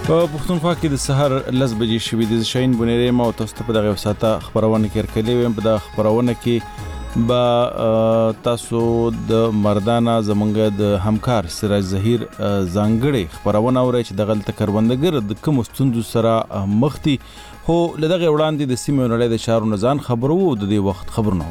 په پښتونخوا کې د سحر 10 بجې شوې د شاهین بنيري ما تاسو ته په دغه وساته خبرونه کړکلې ویم. په دغه خبرونه کې با تاسو د مردانه زمونږ د همکار سراج ظهیر ځانګړي خبرونه اورئ چې د غلطه کروندګر د کوم ستوندو سره مخ دي، خو لدغه وړاندې د سیمې نړۍ د شهرونو ځان خبرو د دې وخت خبرونه.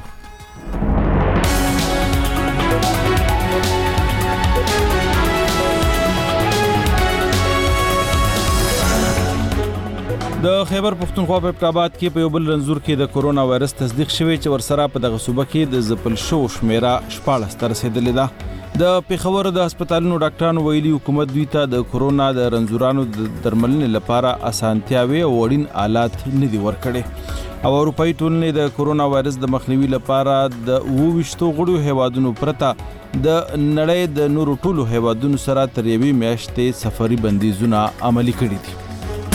د خیبر پښتونخوا په ابتاباد کې په یو بل رنځور کې د کورونا وایرس تصدیق شوی چې ورسره په دغه صوبه کې د ځپل شو شمیره 14 ته رسیدلې ده. د پیښور د هسپتالونو ډاکټرانو ویلي حکومت دوی ته د کورونا د رنځورانو د درملنې لپاره اسانتیاوي او وړین آلات نه دي ورکړي، او اروپאי ټولنې د کورونا وایرس د مخنیوي لپاره د 22 غړو هیوادونو پرته د نړۍ د نورو ټولو هیوادونو سره تر یوې میاشتې سفري بندیزونه عملي کړي دي.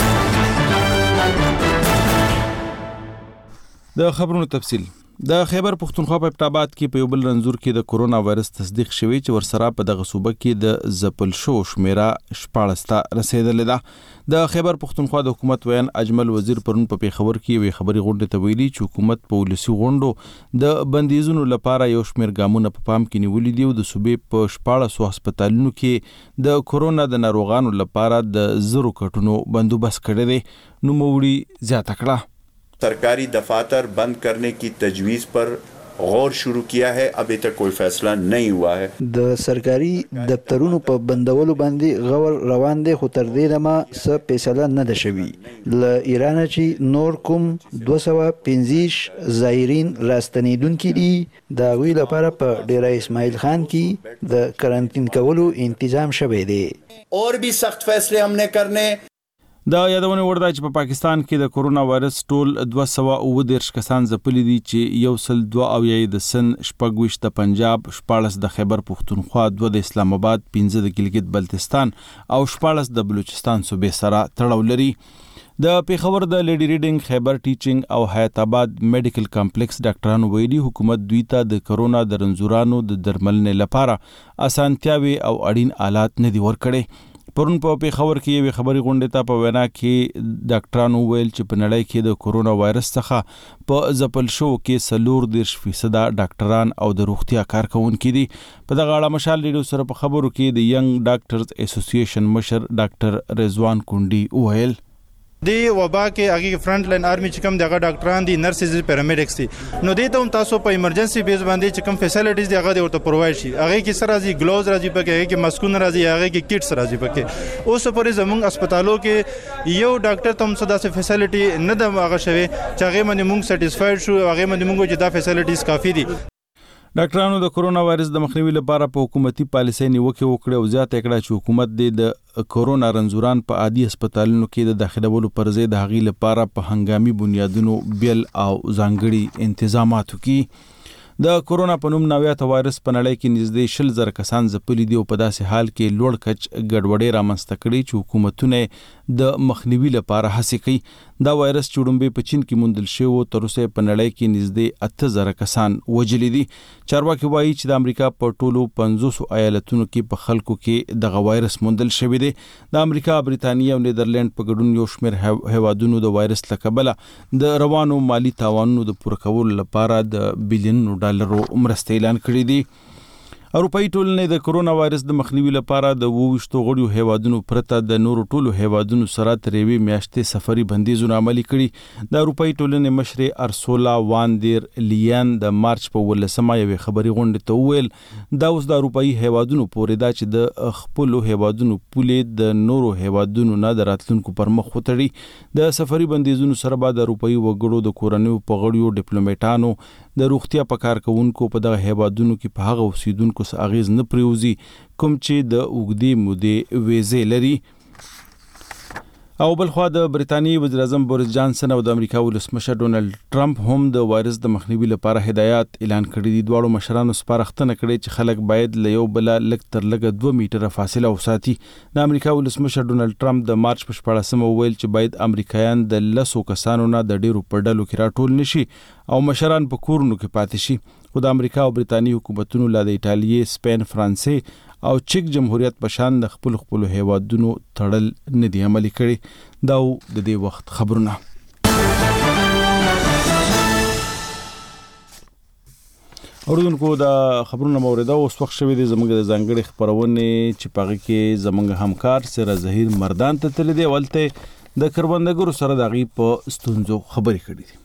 د خبرونو تفصیل. د خیبر پښتونخوا په ابتاباد کې په یو بل رنځور کې د کورونا وایرس تصدیق شوی چې ورسره په دغه صوبه کې د ځپل شو شمیره 14 ته رسیدلې ده. د خیبر پښتونخوا د حکومت ویان اجمل وزیر پرون په پیښور کې یو خبري غونډه ته ویلي چې حکومت په ولسی غونډو د بندیزونو لپاره یو شمیر ګامونه په پام کې نیولې دي او د صوبې په 14 هسپتالونو کې د کورونا د ناروغانو لپاره د زرو کټونو بندوبست کړی دی. نو موړي زیاته کړه. सरकारी दफातर बंद करने की तजवीज़ पर गौर शुरू किया है, अभी तक कोई फैसला नहीं हुआ है. د सरकारी दफ्तरونو په بندولو باندې غور روان دي، خو تر دې دمه څه فیصله نه ده شوې. له ایران چې نور کوم 215 زایرین راستنیدونکي دي، د هغوی لپاره په ډیره اسماعیل خان کې د کرنټین کولو تنظیم شوی دی. और भी सख्त फैसले हमने करने. دا یادونه ورده چې په پاکستان کې د کورونا وایرس ټول 219 کسان ځپلي دي، چې 102 د سن، 26 د پنجاب، 14 د خیبر پښتونخوا، 2 د اسلام آباد، 15 د ګلګت بلتستان او 14 د بلوچستان صوبې سره تړاو لري. د پیښور د لیډي ریډینګ، خیبر ټیچینګ او حیات آباد میډیکل کمپلیکس ډاکټرانو ویلي حکومت دوی ته د کورونا د رنځورانو د درملنې لپاره اسانتیاوي او اړین آلات نه دي ورکړي. پرون په پیښور کې یو خبري غونډه ته په وینا کې ډاکټرانو ویل چې په نړۍ کې د کورونا وایرس څخه په ځپل شو کې 40% ډاکټران او د روغتیا کارکونکي دي. په دغه اړه مشال ریډیو سره په خبرو کې د ینګ ډاکټرز اسوسییشن مشر ډاکټر رضوان کونډي ویل دی وبا کې هغه فرنٹ لاین آرمي چې کوم دغه ډاکټران دي، نرسز، پیرامیډکس دي، نو دې ته هم تاسو په ایمرجنسي بیس باندې چې کوم فیسیلیټیز دي هغه ورته پرووایډ شي. هغه کې سره راځي ګلوز راځي، پکې هغه کې ماسکونه راځي، هغه کې کټس راځي. پکې اوس پرې زموږ هسپتالو کې یو ډاکټر ته هم صدا سه فیسیلیټي نه د هغه شوی چې هغه باندې موږ سټیسفاید شو، هغه باندې موږ چې دا فیسیلیټیز کافي دي. ډاکټرانو د کورونا وایرس د مخنیوي لپاره په حکومتي پالیسۍ نیوکه وکړه او زیاته کړه چې حکومت د کورونا رنځوران په عادي هسپتالونو کې د داخلولو پر ځای د هغې لپاره په هنګامي بنیادونو بیل او ځانګړي انتظامات وکړي. د کورونا په نوم ناویاته وایرس په نړۍ کې نږدې 20,000 کسان ځپلي دي او په داسې حال کې لوړ کچ ګډوډي رامنځته کړي چې حکومتونه د مخنیوي لپاره هڅې کوي. دا وایرس چې وړاندې په چین کې موندل شوی و، تر اوسه په نړۍ کې نږدې 8,000 کسان وژلي دي. چارواکي وایي چې د امریکا په ټولو 500 ایالتونو کې په خلکو کې دغه وایرس موندل شوی دی. د امریکا، بریتانیا او نیدرلند په ګډون یو شمېر هیوادونو د وایرس له کبله د روانو مالی تاوانونو د پوره کولو لپاره د بلینونو ډالرو مرستې اعلان کړې دي. اروپאי ټولنې د کورونا وایرس د مخنیوي لپاره د 22 غړو هیوادونو پرته د نورو ټولو هیوادونو سره تر یوې میاشتې سفري بندیزونه عملي کړي. د اروپאי ټولنې مشر ارسولا وان دیر لیان د مارچ په 18 یوې خبري غونډه ته وویل دا اوس د اروپאי هیوادونو پورې دا چې د خپل هیوادونو پولې د نورو هیوادونو نه د راتلونکو پر مخ وتړي. د سفري بندیزونو سره بعد اروپאי وګړو د کورنیو په غړیو ډیپلوماټانو د روغتیا په کارکونکو په دغه هیوادونو کې په هغه اوسیدونکو اغیز نه پریوزي کوم چې د اوږدې مودې ویزې لري. او بلخوا د بریتانیې وزیر اعظم بوریس جانسن او د امریکا ولسمشر ډونالد ټرمپ هم د وایرس د مخنیوي لپاره هدایات اعلان کړي دي. دواړو مشرانو سپارښتنه کړې چې خلک باید له یو بل لږ تر لږه 2 میټره فاصله وساتي. د امریکا ولسمشر ډونالد ټرمپ د مارچ په 14 وویل چې باید امریکایان د 10 کسانو نه د ډیرو په ډلو کې راټول نشي او مشران په کورونو کې پاتې شي. خو د امریکا او بریتانیې حکومتونو لا د ایټالیې، سپین، فرانسې او چک جمهوریت په شان د خپل هیوادونو تړل نه دي عملي کړي. دا د دې وخت خبرونه. اوردونکو دا خبرونه موریده اوس وخت شوی دی زموږ د ځانګړي خبرونه چې پغې کې زموږ همکار سره ظهیر مردان ته تل دی ولته د کروندګرو سره د غي په ستونزو خبرې کړې دي.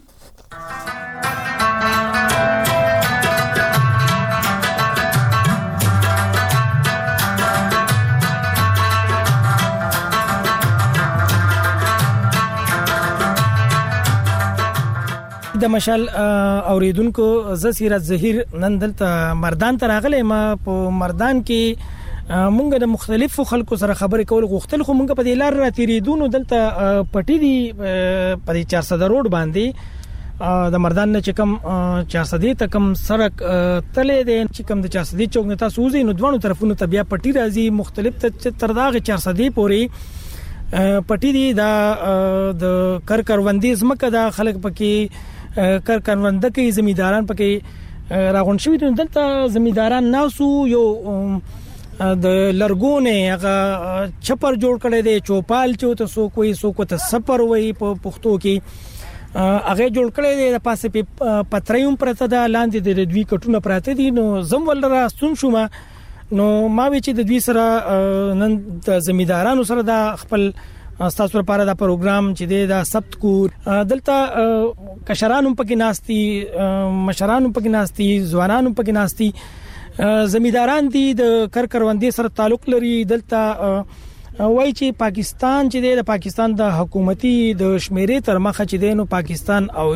د مشال اوریدونکو ز سیرت ظهیر نن دلته مردان ته راغلی ما په مردان کې مونږ د مختلفو خلکو سره خبرې کول غوښتل خو مونږ په دې لار راتېریدونو دلته پټی دی په 400 روډ باندې د مردان نه چې کم 400 ته کم سړک تلې دی چې کم د 400 چوک نه تاسو وزي نو دوه طرفونو ته بیا پټی راځي مختلف تر داغه 400 پورې پټی دی دا د کرکروندي زمکه د خلک پکې کرکرونده کې زمیداران پکې راغون شوی دلته زمیداران ناسو یو د لرګونه هغه چپر جوړ کړي دي چوپال چوته سو کوئی سو کو ته سپر وای په پښتو کې هغه جوړ کړي دي د پاسه په پتريوم پرته د لاندې د دوی کټونه پراته دي نو زم ولرا سن شوم نو ما وی چې د دوی سره نن د زمیدارانو سره د خپل تاسو لپاره دا پروګرام چې دا سبت کو دلته کشرانو پکې ناشتي مشرانو پکې ناشتي ځوانانو پکې ناشتي زمیداران دي د کرکروندې سره تعلق لري دلته وای چې پاکستان چې د پاکستان د حکومتي د شمیرې تر مخه چې نو پاکستان او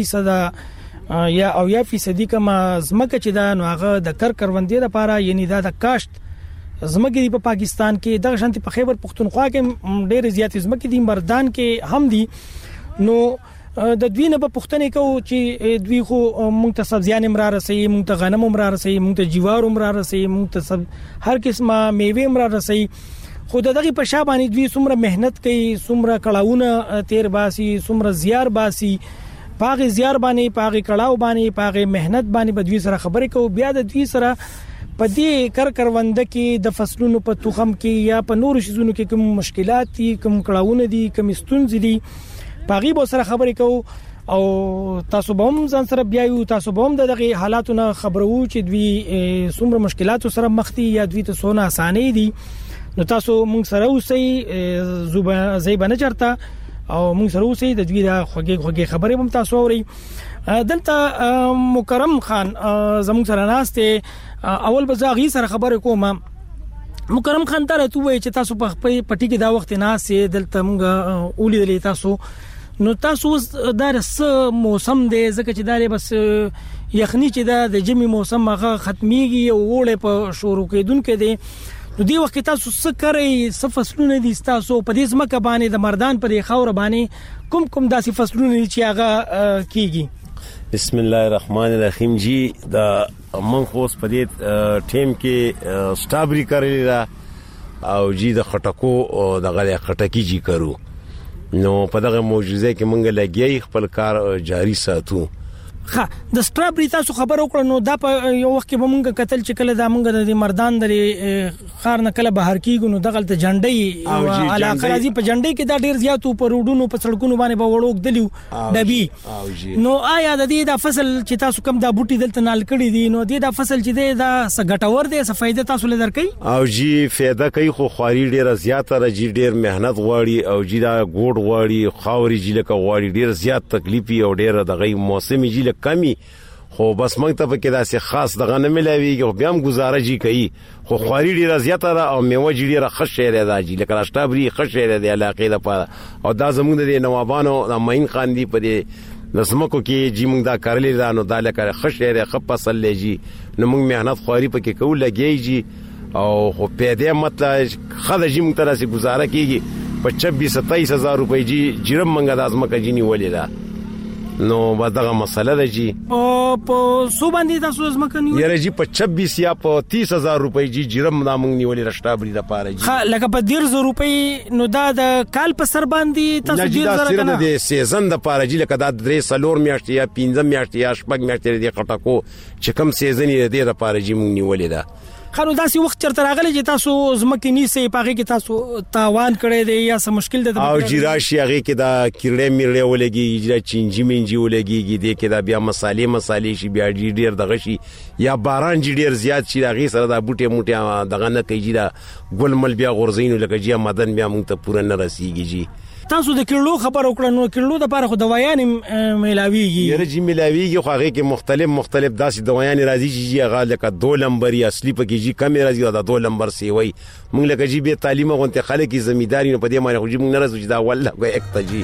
0% کما زمکه چې دا نو هغه د کرکروندې لپاره یعنی دا د کاشت زمکه دی په پاکستان کې د شانتي په خیبر پختونخوا کې ډېر زیات زمکه دی مردان کې هم دي نو د دوی نه په پښتنې کو چې دوی خو مونږ ته سبزیان امرار رسي مونږ ته غنم امرار رسي مونږ ته جوار امرار رسي مونږ ته سب هر قسمه میوه امرار رسي خو دغه په شابه دوی څومره مهنت کوي څومره کړهونه تیر باسي څومره زیار باسي پاغه زیار باندې پاغه کړهو باندې پاغه مهنت باندې بدوی سره خبرې کو بیا د دوی سره په دې کرونده کې د فصلونو په توخم کې یا په نور شیزونو کې کوم مشکلات دي کوم کړهونه دي کوم ستونزې دي پاغي به سره خبرې کو او تاسو به هم ځان سره بیايو تاسو به هم دغه حالاتونو خبرو چې دوی څومره مشکلات سره مخ دي یا دوی ته سونه اساني دي نو تاسو مونږ سره اوسئ زیبانه چرته او مونږ سره اوسئ د دوی د خوږه خبرې هم تاسو اورئ دلته مکرم خان زموږ سره ناشته اول بزاغي سره خبرې کوم مکرم خان ته راته وای چې تاسو په پټی کې دا وخت ناشته دلته مونږ اولیدلې تاسو نو تاسو دا رس موسم دی ځکه چې دا بس یخنی چې د جمی موسم هغه ختميږي او وړه په شروع کېدونکې دی نو دی وخت تاسو څه کوي څه فصلونه دي تاسو په دې ځمکه باندې د مردان پر خاور باندې کوم داسې فصلونه چې هغه کیږي بسم الله الرحمن الرحیم جی دا من خوس په دې ټیم کې سټابری کړی را او جی د خټکو او د غلې خټکی جی کرو نو په دغه معجزه کې مونږ لګي خپل کار جاری ساتو ها د سټرابری تاسو خبر وکړو نو دا په یو وخت کې مونږ قتل چې کله دا مونږ د مردان د خار نه کله بهر کیږو نو دغه ته جنډي او علاقه راځي په جنډي کې دا ډیر زیات په روډونو په سړکونو باندې به وړوک دلیو دبي نو آیا د دې د فصل چې تاسو کم دا بوټي دلته نال کړی دي نو د فصل چې دا سګټور دي څه فائدہ تاسو لدر کوي او جی فائدہ کوي خو خواري ډیر زیات راځي ډیر مهنت غواړي او جی دا ګوډ غواړي خاوري جی لکه غواړي ډیر زیات تکلیفي او ډیر دغه موسمي جی کمی خو بس موږ ته پکې داسې خاص دغه نه ملويږي خو بیا هم گزاره جی کوي خو خواري ډیره زیاته ده او میوه ډیره ښه شعر ده جی لکه راشتابري ښه شعر ده علاقې لپاره او دا زموږ د نوابانو د معین خان دی په دې لسمکو کې جی موږ دا کارلې ده نو دا لکه ښه شعر ښه فصل لږی نو موږ مهنت خواري پکې کوو لګي جی او خو په دې مطلب خدای جی موږ ته راسي گزاره کیږي په 26-27 هزار روپۍ جی جرم منګه د ازمکه جی نیولې ده نو بدغه مسله ده جی په سو باندې تاسو ازمکه نیولې یاره جی په 26 یا په 30 هزار روپۍ جی جرم نامنګ نیولې رشتابري د پاره جی ها لکه په 1.5 روپۍ نو دا د کال په سر باندې تاسو جی دا سره د سیزن د پاره جی لکه دا 3 سلور میاشتې یا 15 میاشتې یا شپږ میاشتې د خټکو چې کم سیزن یې د پاره جی مونږ نیولې ده خانو داسې وخت چرته راغلی چې تاسو زمکه نیسه پاغه کې تاسو تاوان کړی دی یا څه مشکل ده او جراشي هغه کې دا کیړې میړې ولګي چې چینجی منجی ولګي دې کې دا بیا مصالې شي بیا ډیر دغه شي یا باران ډیر زیات شي هغه سره دا بوټي موټي دغه نه کوي دا ګل مل بیا غورزینو لکه جیا مدن بیا مونږ ته پوره نه رسیږي. تاسو د کیلو خبر وکړه نو کیلو د لپاره خو دوايان ملاويږي یره جی ملاويږي خو هغه کې مختلف داسې دوايان راځي چې هغه لکه 2 نمبر اصلي پکې جی کم راځي دا 2 نمبر سی وای مونږ لکه جی به تعلیم غونته خلک زمیداری نه پدې معنی خو جی مونږ نه راځو دا والله کوي اکتجی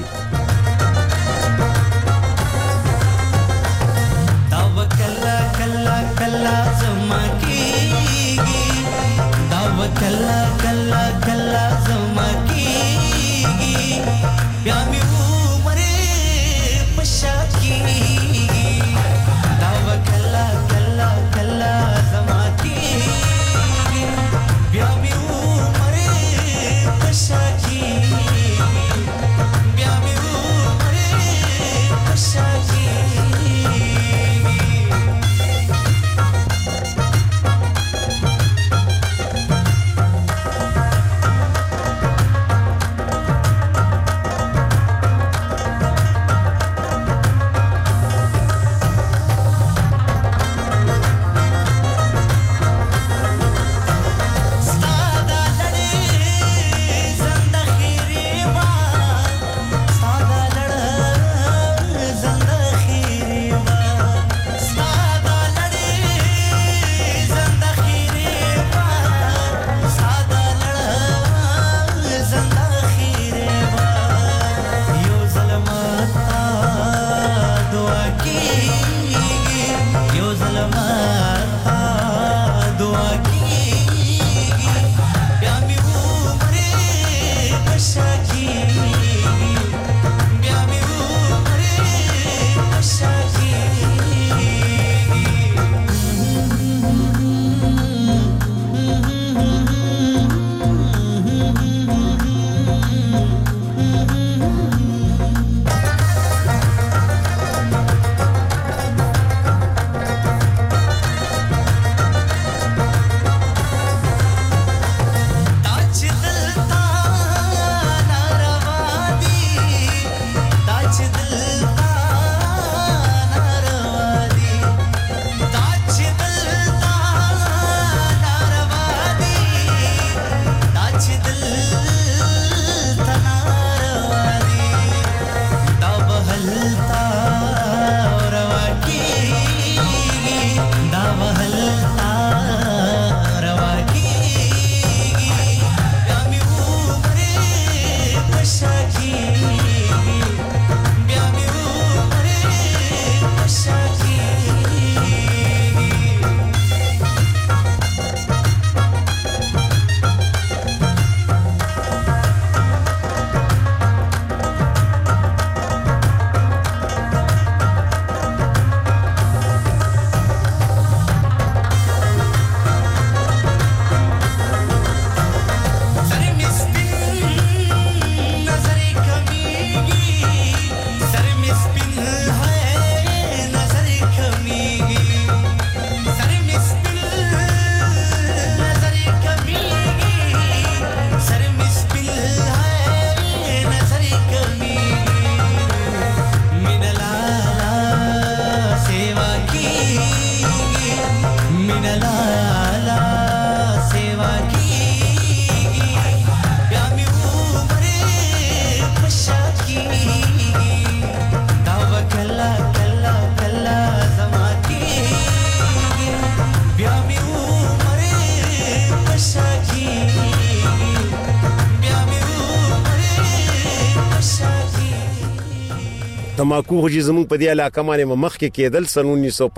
تماکو خو زمونږ په دې علاقه باندې مخ کې کېدل سن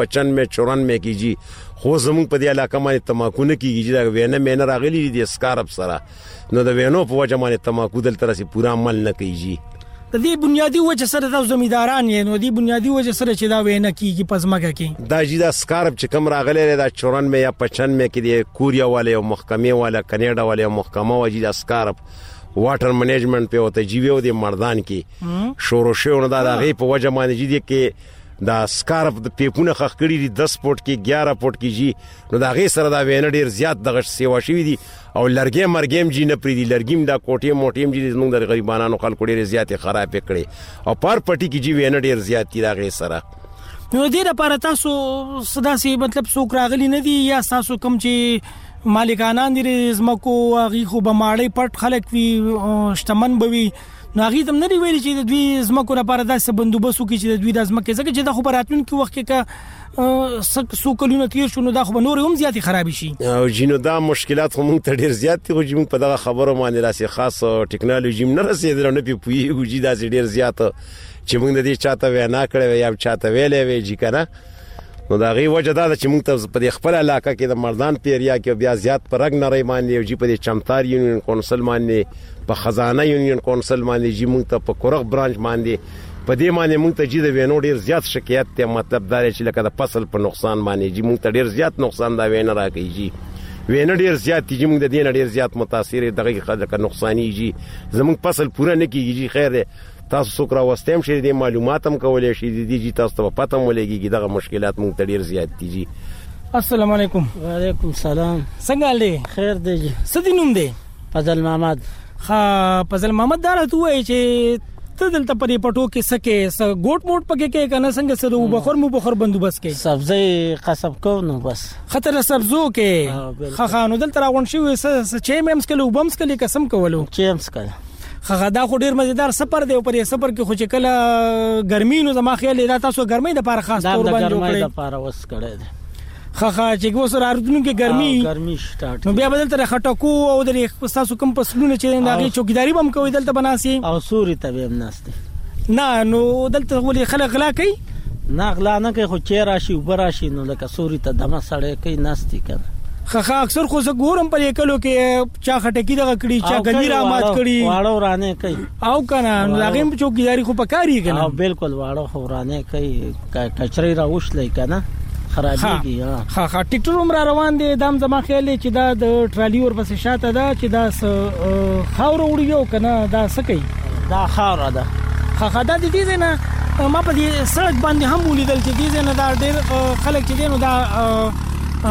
1995 94 کې جی خو زمونږ په دې علاقه باندې تماکو نه کیږي دا وینه مینه راغلي دي سکارب سره نو د وینو په وجه باندې تماکو دل تر سي پورا عمل نه کوي د دې بنیادی وجه سره د زمیداران یې نو دې بنیادی وجه سره چې دا وینه کیږي پزماګه کې دا جی دا سکارب چې کم راغلي دا 94 یا 95 کې د کوریا والے او محکمه والا کنیډا والے محکمه واجی دا سکارب واټر منیجمنت په وته جیوی او د مردان کې شورو شو نه دا غي په وجه باندې جدي کې دا سکارف د پیپونه خخ کړي دي 10 فوټ کې 11 فوټ کې جی نو دا غي سره دا وینه ډیر زیات دغه سیوا شوی دي او لرګي مرګیم جی نه پری دي لرګیم دا کوټې موټیم جی زموږ د غریبانو خلکو ډیر زیات خراب کړي او پر پټي کې جی وینه ډیر زیات دي دا غي سره نو دې لپاره تاسو صدا سي مطلب څوک راغلي نه دي یا تاسو کم چې مالکانان دي زمکو غي خو بماړې پټ خلک وي شتمن بوي نو هغه تم نه دی ویلي چې د دوی زمکو لپاره داسې بندوبست وکړي چې د دوی د زمکه ځکه چې د خبراتون کې وخت کې سو کلونه تیر شو نو دا خو نور هم زیات خراب شي او جنو دا مشکلات هم ته ډیر زیات دي خو چې په دغه خبرو باندې راسي خاص ټیکنالوژي نه رسیدل نه پیږي چې دا ډیر زیات چې موږ د دې چاته وینا کړې یا چاته ویلې وی چې کنه نو دا غي وجه دا چې موږ ته په خپل علاقه کې د مردان پیریا کې بیا زیات پرګ نری باندې او جی په چمتار یونین کونسل باندې په خزانه یونین کونسل باندې جی موږ ته په کورغ برانچ باندې په دې باندې موږ ته جی د وینو ډیر زیات شکایت ته مطلب دا چې لکه د فصل په نقصان باندې جی موږ ته ډیر زیات نقصان دا وینه راکې جی وینه ډیر زیات جی موږ د دې ډیر زیات متاثر دغه خلک نقصانی جی زموږ فصل پوره نه کیږي جی خیر تاسو سوکرا واستم شې د معلومات هم کولې شي د دې تاسو ته پته مولېږي دغه مشکلات موږ ته ډیر زیات دي جی السلام علیکم وعلیکم السلام څنګه لې خیر دی جی څه دې نوم دی فضل محمد فضل محمد دا راته وایي چې ته دلته پرې پټو کې سکه س ګوټ موټ پکې کې کنه څنګه سره وبخور مو بخور بندوبست کې سبزی قصب کو نو بس خطر سبزو کې خخانو دلته راغون شو چې مېمس کله وبمس کله قسم کولو چېمس کله خغدا خو ډیر مزیدار سفر دی او پر سفر کې خو چې کله ګرمي نو زما خیال دا تاسو ګرمي د لپاره خاص تور باندې جوړ کړی دا لپاره وس کړی دی خخا چې ګوسر ارتونو کې ګرمي سٹارټ نو بیا بدل تر خټکو او د تاسو کوم پسلونه چې دغه چوکیداری بم کوي دلته بناسي او سوري ته هم ناشته نه نو دلته ولې خلک غلا کوي نه غلا نه کوي خو چیر راشي وبراشي نو لکه سوري ته دمه سړی کوي ناشتي کوي خخا اکثر خو زه ګورم پر یکلو کې چا خټکی دغه کړي چا غنی را مات کړي واړو رانه کوي او کنه هغه چوکیداری خو پکاري کنه او بالکل واړو خو رانه کوي کچري را وښلې کنه خرابېږي ها ټیکټر عمر روان دي دام زما خیال چې دا د ټرالي ور پسې شاته دا چې دا خاور وړيو کنه دا سکی دا خاور ده خا دا د دې نه ما په دې سړک باندې هم ولیدل چې دې نه دا ډېر خلک چې دینو دا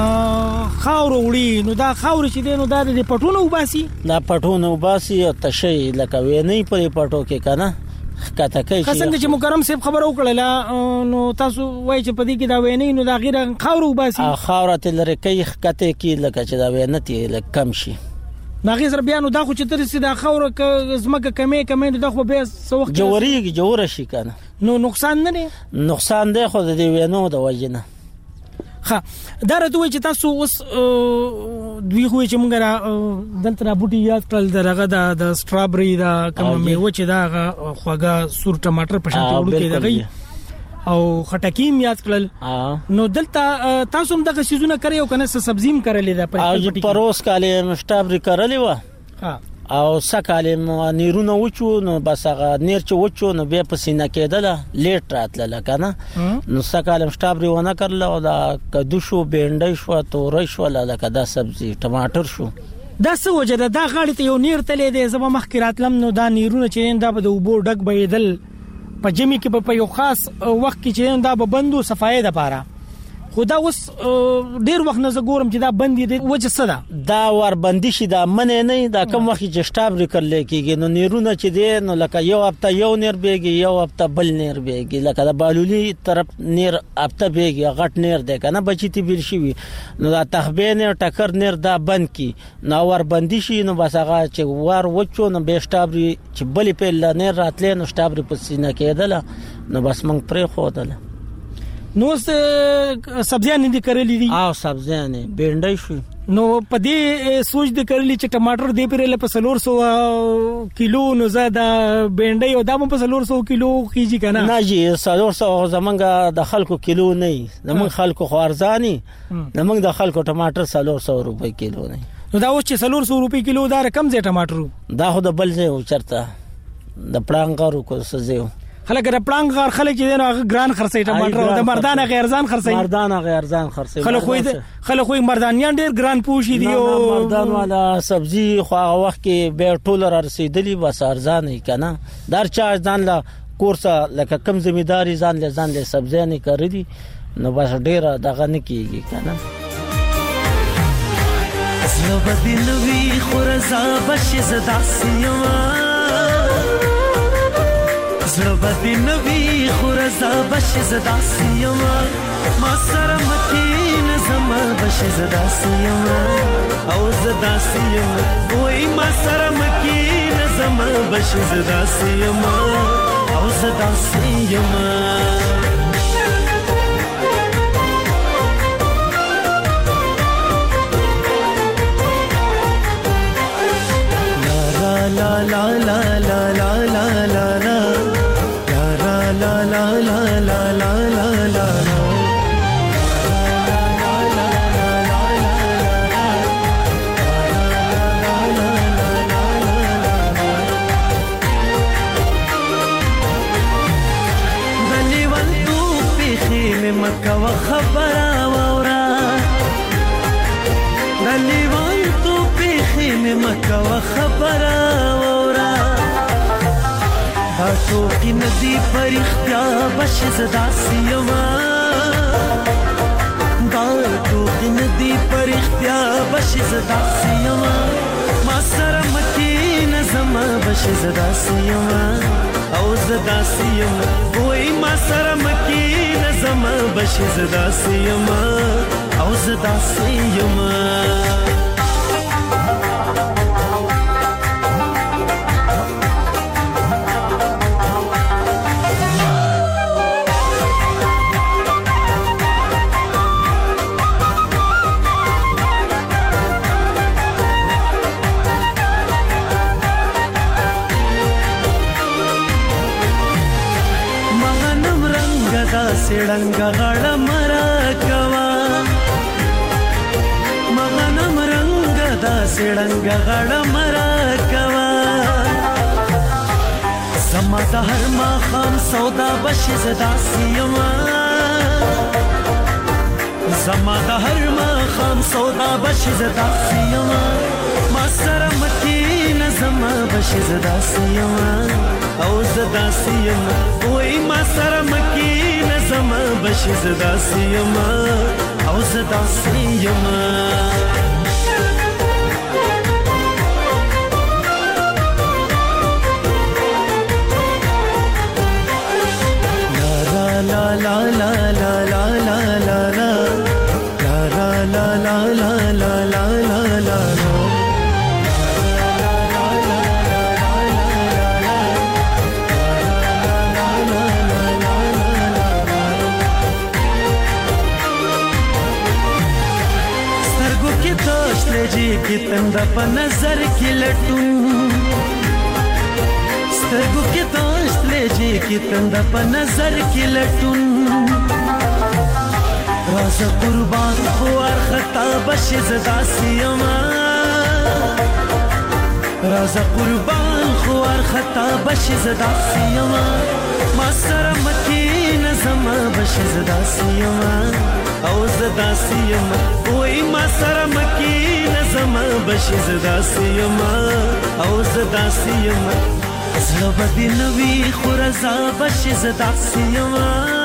خاور وړي نو دا خاور چې دینو دا د پټونو وباسي دا پټونو وباسي او تشي لکه وینې په پټو کې کنه کته کوي څنګه چې مکرم صاحب خبر وکړه نو تاسو وایي چې پدې کې دا وینې نو دا غیر خاور وباسي خاورته لري کوي کته کې لکه چې دا وینې ته لکه کم شي ناغي سره بیا نو دا خو چې تر سي دا خاور زمکه کمې نو دا خو به سوخ جوړیږي جوړ شي کنه نو نقصان نه دی نقصان دی خو د وینو د وجنه ها دا راته وایي چې تاسو اوس دوی خو چې موږ دلته را بوټي یاد کړل دغه د سټرابري دا کوم میوه چې دا خوګه سور ټماټر په شان وړو کې دغه او خټکیم یاد کړل نو دلته تاسو هم دغه سيزونه کوي او کنه سبزیم کړلې ده په پروس کاله سټرابري کړلې و او سکالم نیرونه وچو نو بس هغه نیر چې وچو نو بیا پسینه کېدل لیټ راتل کنه نو سکالم سټرابري ونه کړل او دا کدو شو بینډای شو تورې شو لکه دا سبزی ټماټر شو دا څه وجه ده دا غاړه ته یو نیر تلې ده زما مخکرات لم نو دا نیرونه چې دا به د وبو ډک بيدل په جمی کې په یو خاص وخت کې چې دا به بندو صفای ده پاره خدا اوس ډیر وخت نه زګورم چې دا بندي دی وجه څه ده دا ور بندي شي دا منه نه دا کوم وخت چې سټاب ریکړل کېږي نو نیرونه چې دی نو لکه یو هفته یو نیر بیږي یو هفته بل نیر بیږي لکه د بالولي طرف نیر هفته بیږي غټ نیر دی کنه بچی تی بیل شي نو دا تخبین ټکر نیر دا بند کی نو ور بندي شي نو بس هغه چې ور وچو نو به سټاب چې بل په نیر راتلې نو سټاب پسینه کېدل نو بس موږ پرې خودل نو سبزیان دي کړلې دي او سبزیان بینډای شو نو په دې سوچ دې کړلې چې ټماټر دې پرې په 300 کیلو نو زاده بینډای او دا په 300 کیلو کیږي کنه نه جی 300 زمونږ د خلکو کیلو نه زمونږ خلکو خو ارزاني زمونږ د خلکو ټماټر 300 روپے کیلو نه نو دا اوس چې 300 روپے کیلو دا رقم زه ټماټر دا خو د بل ځای چرته د پړانګارو کو سزیو خلک د پلان غار خلک چې نه ګران خرڅي ټماټر د مردانه غیر ځان خرڅي مردانه غیر ځان خرڅي خلک خو مردانیان ډیر ګران پوشي دي او مردان والا سبزی خو هغه وخت کې به ټولر رسیدلی بس ارزان نه کنه در چا ځان لا کورسه لکه کم زمیداری ځان له سبزی نه کړی نو بس ډیر دغه نه کیږي کنه. زلو بدلوي خورزا بشي زدا سيما زلو بدلوي خورزا بشي زدا سيما ما سره مکین زما بشي زدا سيما او زدا سيما وای ما سره مکین زما بشي زدا سيما او زدا سيما la la la la la la la la la la la la la la la la دلی ولدو پیخی میں مکہ و خبر وورا دلی ولدو پیخی میں مکہ و خبر تو کی ندی پر اختیار بش زدا سیما تو کی ندی پر اختیار بش زدا سیما ما سره مکین زما بش زدا سیما او زدا سیما وای ما سره مکین زما بش زدا سیما او زدا سیما سړنګ غړ مرا کوا مغنم رنگ دا سړنګ غړ مرا کوا زما د هر ما خام سودا بش زدا سیما زما د هر ما خام سودا بش زدا سیما ما سره مکین زما بش زدا سیما او زدا سیما وای ما سره مکین زما بش زدا سیما او زدا سیما la la la la la la la la la la la la la la la la la की तंदा पर नजर की लटूं स्तरगो के दोस्त ले जी की तंदा पर नजर की लटूं राज कुर्बान हो और खता बश ज़दा सियमा राज कुर्बान हो और खता बश ज़दा सियमा मासर मकीन ज़मा बश ज़दा सियमा او زدا سیما وای ما سره مکین زما بش زدا سیما او زدا سیما زلو بدی نوی خورزا بش زدا سیما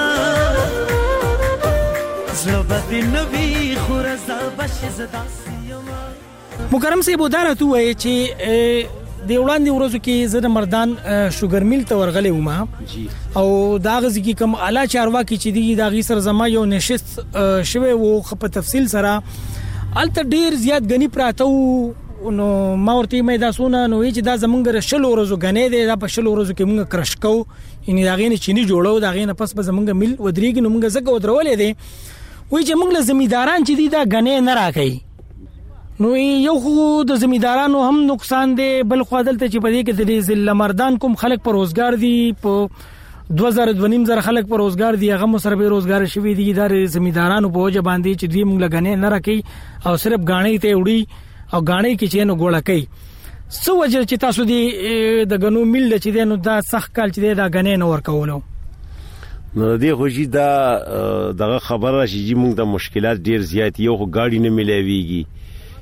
زلو بدی نوی خورزا بش زدا سیما. مکرم صاحب وداره تو وای چې د وړاندې ورځو کې زه د مردان شوګر میل ته ورغلی وم او دا غزي کې کوم اعلی چارواکي چې دی دا غي سر زما یو نشست شوه وو په تفصیل سره الته ډیر زیات غنی پراته نو ما ورته مې دا سونه نو چې دا زمونږ شلو ورځو غنې دی دا په شلو ورځو کې مونږ کرش کو ان دا غي نه چيني جوړو دا غي نه پس به زمونږ میل ودرېږي نو مونږ زګه ودرولې دي وای چې مونږ له زمیداران چې دی دا غنې نه راکې نو یو خو د زمیدارانو هم نقصان دی بل خو عدالت چې په دې کې د ضلع مردان کوم خلک پر روزګار دي په 2000 خلک پر روزګار دي هغه سره به روزګار شوي دي د زمیدارانو په وجه باندې چې دوی موږ لګنې نه راکې او صرف غاڼې ته وړي او غاڼې کې چې نو ګوړه کوي سو وجه چې تاسو دی د غنو مل چې دی نو دا سخت کال چې دا غنې نه ورکولو نو دې خوشي دا دغه خبره شي چې موږ د مشکلات ډیر زیات یو خو گاډي نه ملويږي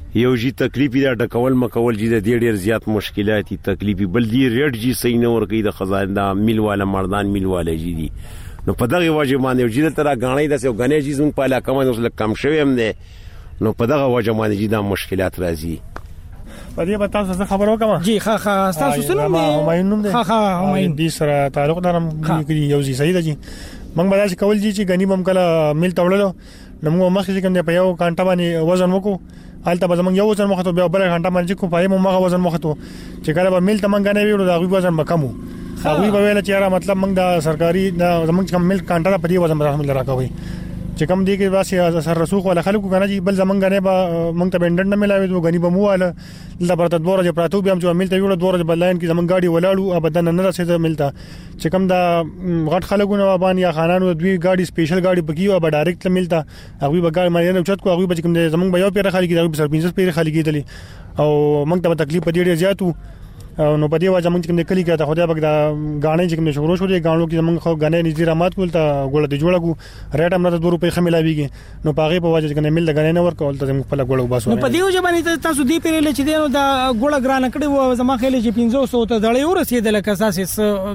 یو جی تکلیفي دا ډکول مکول جی د ډیر زیات مشکلات تکلیفي بل دی ریټ جی صحیح نه ور کوي د خزانه دا میل والا مردان میل والا جی دي نو په دغه وجه باندې جی تر غاڼې د سو غنې جی زموږ په علاقه باندې لکه کم شوی هم نه نو په دغه وجه باندې جی دا مشکلات راځي. په دې به تاسو څه خبرو کوم جی ها تاسو څه نوم دی؟ همایون نوم دی. ها همایون دې سره تعلق دارم کړی یو ځای صحیح ده جی موږ به دا کول جی چې غنی بم کله میل توللو نو موږ مخکې کوم دی په یو کانټه باندې وزن وکړو حالت به زمونږ یو وزن مخته بیا بل غنټه باندې کو پای مو مغه وزن مخته چې کله به مل تمنګ نه ویلو دا غوي وزن مکمو هغه به ویل چې را مطلب موږ د سرکاري د زمونږ کوم مل کانټه په دې وزن رحم الله راکوي چې کوم دی کې واسي سر رسوخ ولا خلکو کنه جی بل زمونږ نه به موږ ته بندډ نه ملاوي دوه غني به مو واله د برته دوره چې پراتو بیا چې مل ته ویلو دوره بل لاین کې زمونږ گاډي ولاړو ابدن نه رسیدو ملته چې کوم دا غټ خلکو نه باندې یا خانانو دوی گاډي سپیشل گاډي بکیو به ډایرکټ ملته هغه به ګاډي مې نه چت کو هغه به کوم زمونږ به یو پیر خالي کې سر 15 پیر خالي کېدلی او موږ ته تکلیف په ډیر زیاتو نو په دې وجه موږ کوم کلی کې ته خدای پاک دا غاڼې چې کوم شروع شو دي غاڼو کې موږ خو غاڼې نږدې رامات کول ته ګوله دی جوړه کو ریټ هم نه 2 روپۍ خملاويږي نو پاغه په وجه چې مل د غاڼې نه ورکول ته موږ په ګوله وباسو. نو په دې وجه باندې تاسو دې پیرل چې نو دا ګوله ګران کړي و زما خېل چې 500 ته دړې ورسېدل کساسې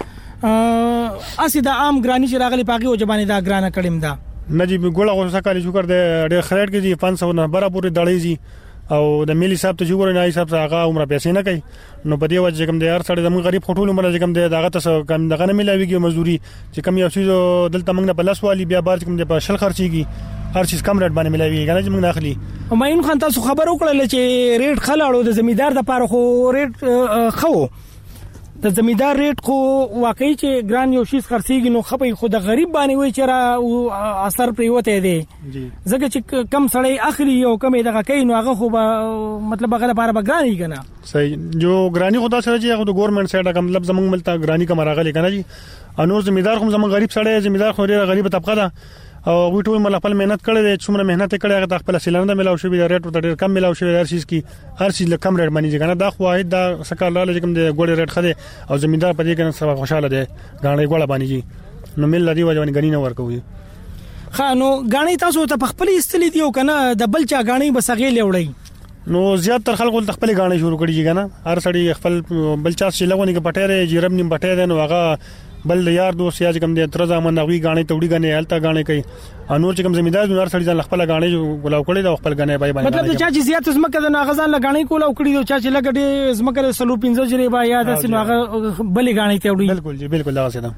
کنه اسی دا عام ګرانی چې راغلي پاغه وجه باندې دا ګران کړم دا نجیب ګوله غوسه کالی شو کړ دې ډېر خریټ کې 500 نه برابر دړې زی او د ملي صاحب ته جوړ نه حساب هغه عمر پیسې نه کوي نو په دې وجه کوم د هر سړی زموږ غریب خټول عمر چې کوم د دغه تاسو کم دغه نه ملاويږي مزدوري چې کوم یو چیز دلته موږ نه بلس والی بیا بار کوم د شل خرچيږي هر چیز کم ریټ باندې ملاويږي کنه چې موږ داخلي. همایون خان تاسو خبر وکړل چې ریټ خلاړو د زمیدار د پاره خو ریټ خو د زمیدار ریټ خو واقعي چې ګران یو شیز خرڅيږي نو خپې خو د غریب باندې وای چې را اثر پریوته دی ځکه چې کم سړی اخلي او کم دغه کوي نو هغه خو مطلب هغه لپاره بګرانی کنه صحیح جو ګرانی خدا سره چې هغه د ګورنمنت سره کوم مطلب زمونږ ملتا ګرانی کوم راغلي کنه جی انور زمیدار خو زمونږ غریب سړی زمیدار خو ډیر غریب طبقه ده او وی ټول مل خپل مهنت کړي څومره مهنت کړي هغه خپل سیلانه ملاو شو بي ریټ ډیر کم ملاو شو هر چیز کی هر چیز کم ریټ باندې کنه دا خو واحد دا سکه لاله کوم د ګوړې ریټ خده او زمیدار په دې کنه سره خوشاله دي غاڼې ګوړه باندې جی نو مل لدی وجه غنی نه ورکوي خانو غاڼې تاسو ته خپل استلې دیو کنه د بل چا غاڼې بسغې لوړی نو زیات تر خلکو خپل غاڼې شروع کړي کنه هر سړی خپل بل چا چې لغونی کې پټره جیرم نیم پټه نو هغه بل یار دوست یا کوم د تر ځامن غوي غاڼې توړي غنې الته غاڼې کوي انور چې کوم زمیدار نور سړي ځان خپل غاڼې ګلاو کړي دا خپل غاڼې بای باندې مطلب چې زیات زمکه د ناغزان لغاڼې کولاو کړي دا چې لګډي زمکه سلو 15 جری با یا د سنو هغه بل غاڼې توړي بالکل جی بالکل دا څه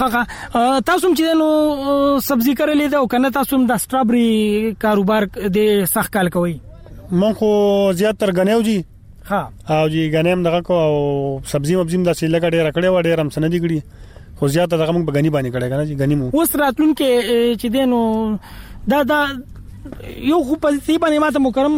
ها تاسو چې نو سبزی کړلې دا کنه تاسو د سټرابري کاروبار د سخت کال کوي مونږ خو زیات تر غنیو جی ها او جی غنیم دغه کو او سبزی مبزیم د سیله کډه راکړې و ډېر هم سندې کړي خو زیات دغه موږ بغنی باندې کړه کنه چې غنی مو اوس راتلون کې چې دینو دا یو خو په دې باندې ماته مکرم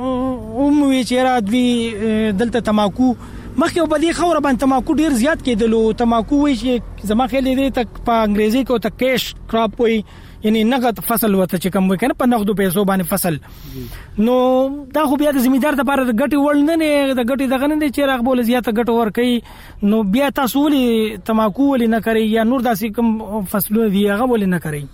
وی چې را دوی دلته تماکو مخکې په دې خوره باندې تماکو ډیر زیات کېدلو تماکو وی چې زما خیال دې تک په انګریزي کې ته کیش کراپ وی یعنی نقد فصل وته چې کوم وکنه په نقدو پیسو باندې فصل نو دا خو بیا د زمیدار لپاره د ګټي وړ نه د ګټي دغه نه چې راغ بوله زیاته ګټ ور کوي نو بیا تاسو ولې تماکو ولې نه کوي یا نور داسې کوم فصلونه دی هغه ولې نه کوي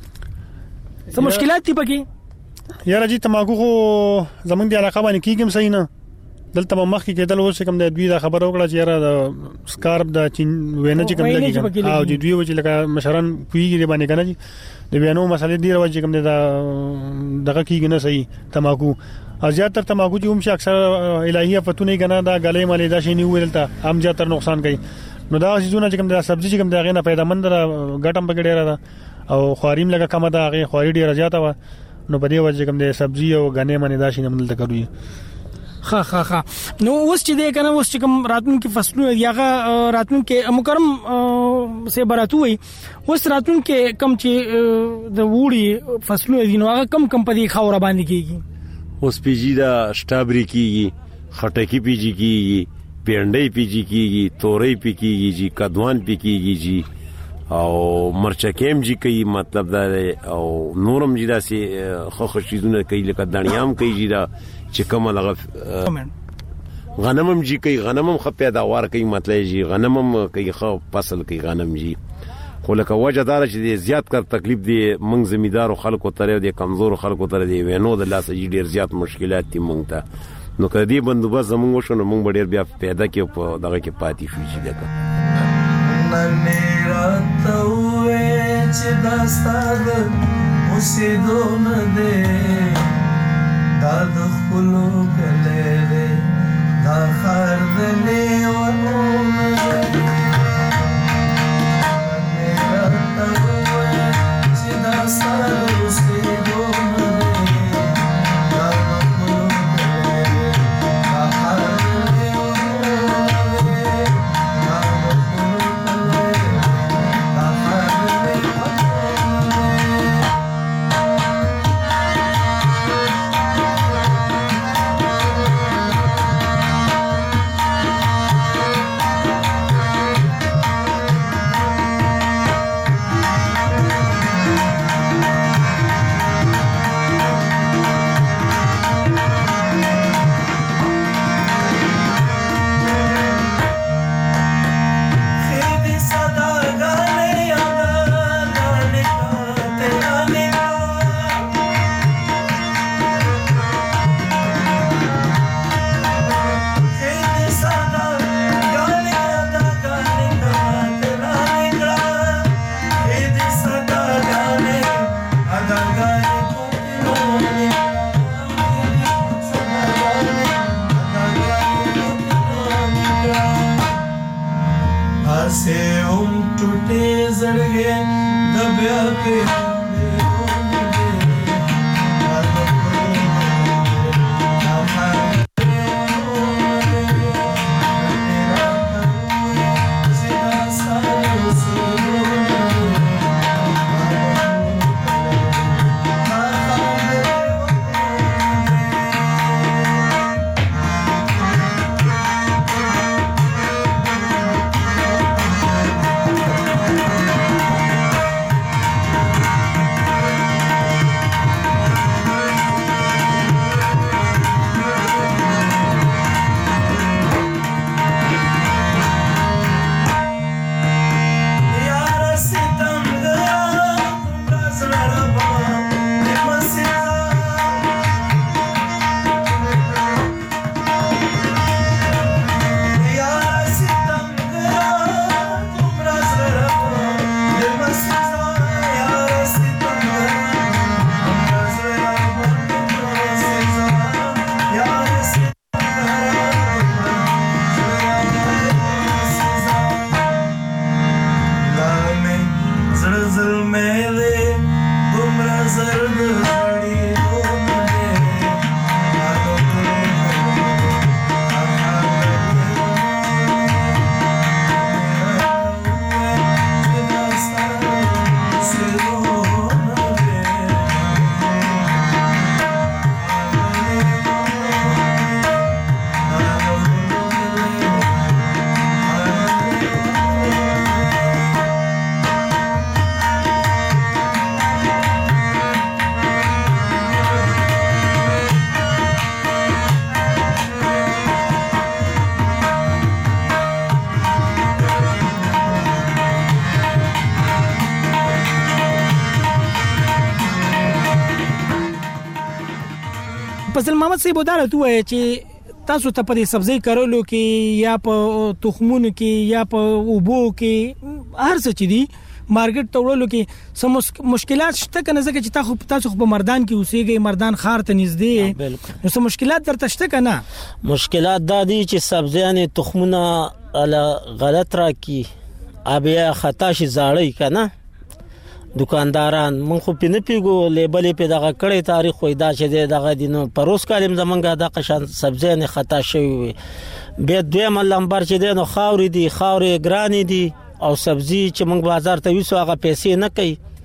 څه مشکلات دي پکې یاره جی تماکو خو زمونږ دی علاقه باندې کیږم صحیح نه دلته مخ کې کېدل اوس کوم د دوی دا خبر وکړه چې یاره د سکارب د چین وینه چې کوم لګي او د دوی وجه لکه مشران کوي دی باندې کنه د وینو مسالې دی راوځي کوم دغه کیږي نه صحیح تماکو ازیات تر تماکو چې هم چې اکثر الهي فتونه کنه دا غلې مالې دا شي نیو دلته هم زیات تر نقصان کوي نو دا شیزونه چې کوم د سبزی چې کوم دغه نه پیدا مند غټم پکې ډیره ده او خواریم لګه کم ده هغه خواري ډیره زیاته و نو په دې وجه کوم د سبزی او غنې منې دا شي نه مندل کوي ها نو اوس چې دې کنه اوس چې کوم راتون کې فصلونه یاغه راتون کې مکرم سه براتوي اوس راتون کې کم چې د وړي فصلونه دي نو هغه کم په دې خوره باندې کیږي اوس پیجی دا سټابري کیږي خټکی پیجی کیږي پیندې پیجی کیږي تورې پی کیږي جی کدوان پی کیږي جی او مرچکیم جی کوي مطلب دا او نورم جی دا سي خو چیزونه کوي لکه دانیام کوي جی دا چې کومه لغه غنمم جی کوي غنمم خ پیداوار کوي مطلب جی غنمم کوي خ فصل کوي غنم جی خو لکه وجه دار چې زیات کار تکلیف دی موږ زمیدارو خلکو ته دی کمزور خلکو ته دی وینو د لاس ډیر زیات مشکلات دي موږ ته نو کدی بندوبست زموږ وشو نو موږ ډیر بیا پیدا کې په دغه کې پاتې شو چې دغه ننه راتوې چې داستاد اوسېدو نه دی دا د خپلو کلې دا خر د لیوانو نه دی فضل محمد صاحب وداره تو چې تاسو ته په سبزی کارولو کې یا په تخمونو کې یا په اوبو کې هر څه چي دي مارکیټ ته وړلو کې سم مشکلات شته کنه ځکه چې تاسو په مردان کې اوسېږئ مردان خار ته نږدې نو سم مشکلات درته شته کنه مشکلات دا دي چې سبزیانه تخمونه غلط راکي ابیا خطا شي زاړی کنه دکانداران مون خو پینې پیګو لیبلې په دغه کړي تاریخ وای دا چې دغه دینو پروس کالم زمونږه د قشان سبزی نه خطا شوی به دویم لمبر چې دینو خاوري دي خاوري ګرانی دي او سبزی چې مونږ بازار ته ویسو هغه پیسې نه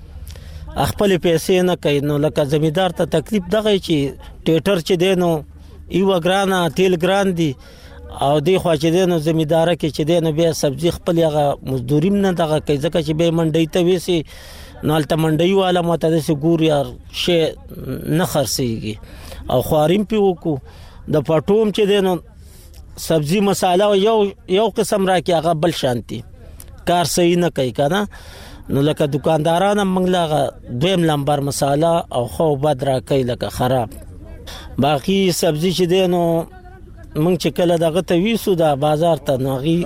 کوي خپل پیسې نه کوي نو لکه زمیدار ته تکلیف دغه چې ټیټر چې دینو ایو ګرانا تیل ګران دي او دی خو چې دینو زمیدار کې چې دینو به سبزی خپل هغه مزدوریم نه دغه کوي ځکه چې به منډي ته ویسي نو الته منډي والا ماته د سګور یار شي نه خرسيږي او خواریم پی وکړو د پټوم چې دینو سبزی مساله یو قسم را کې هغه بل شانتي کار صحیح نه کوي کنه نو لکه دکانداران منګلا دویم نمبر مساله او خو بدر کوي لکه خراب. باقی سبزی چې دینو موږ چې کله دغه ته ویسو دا بازار ته نوغي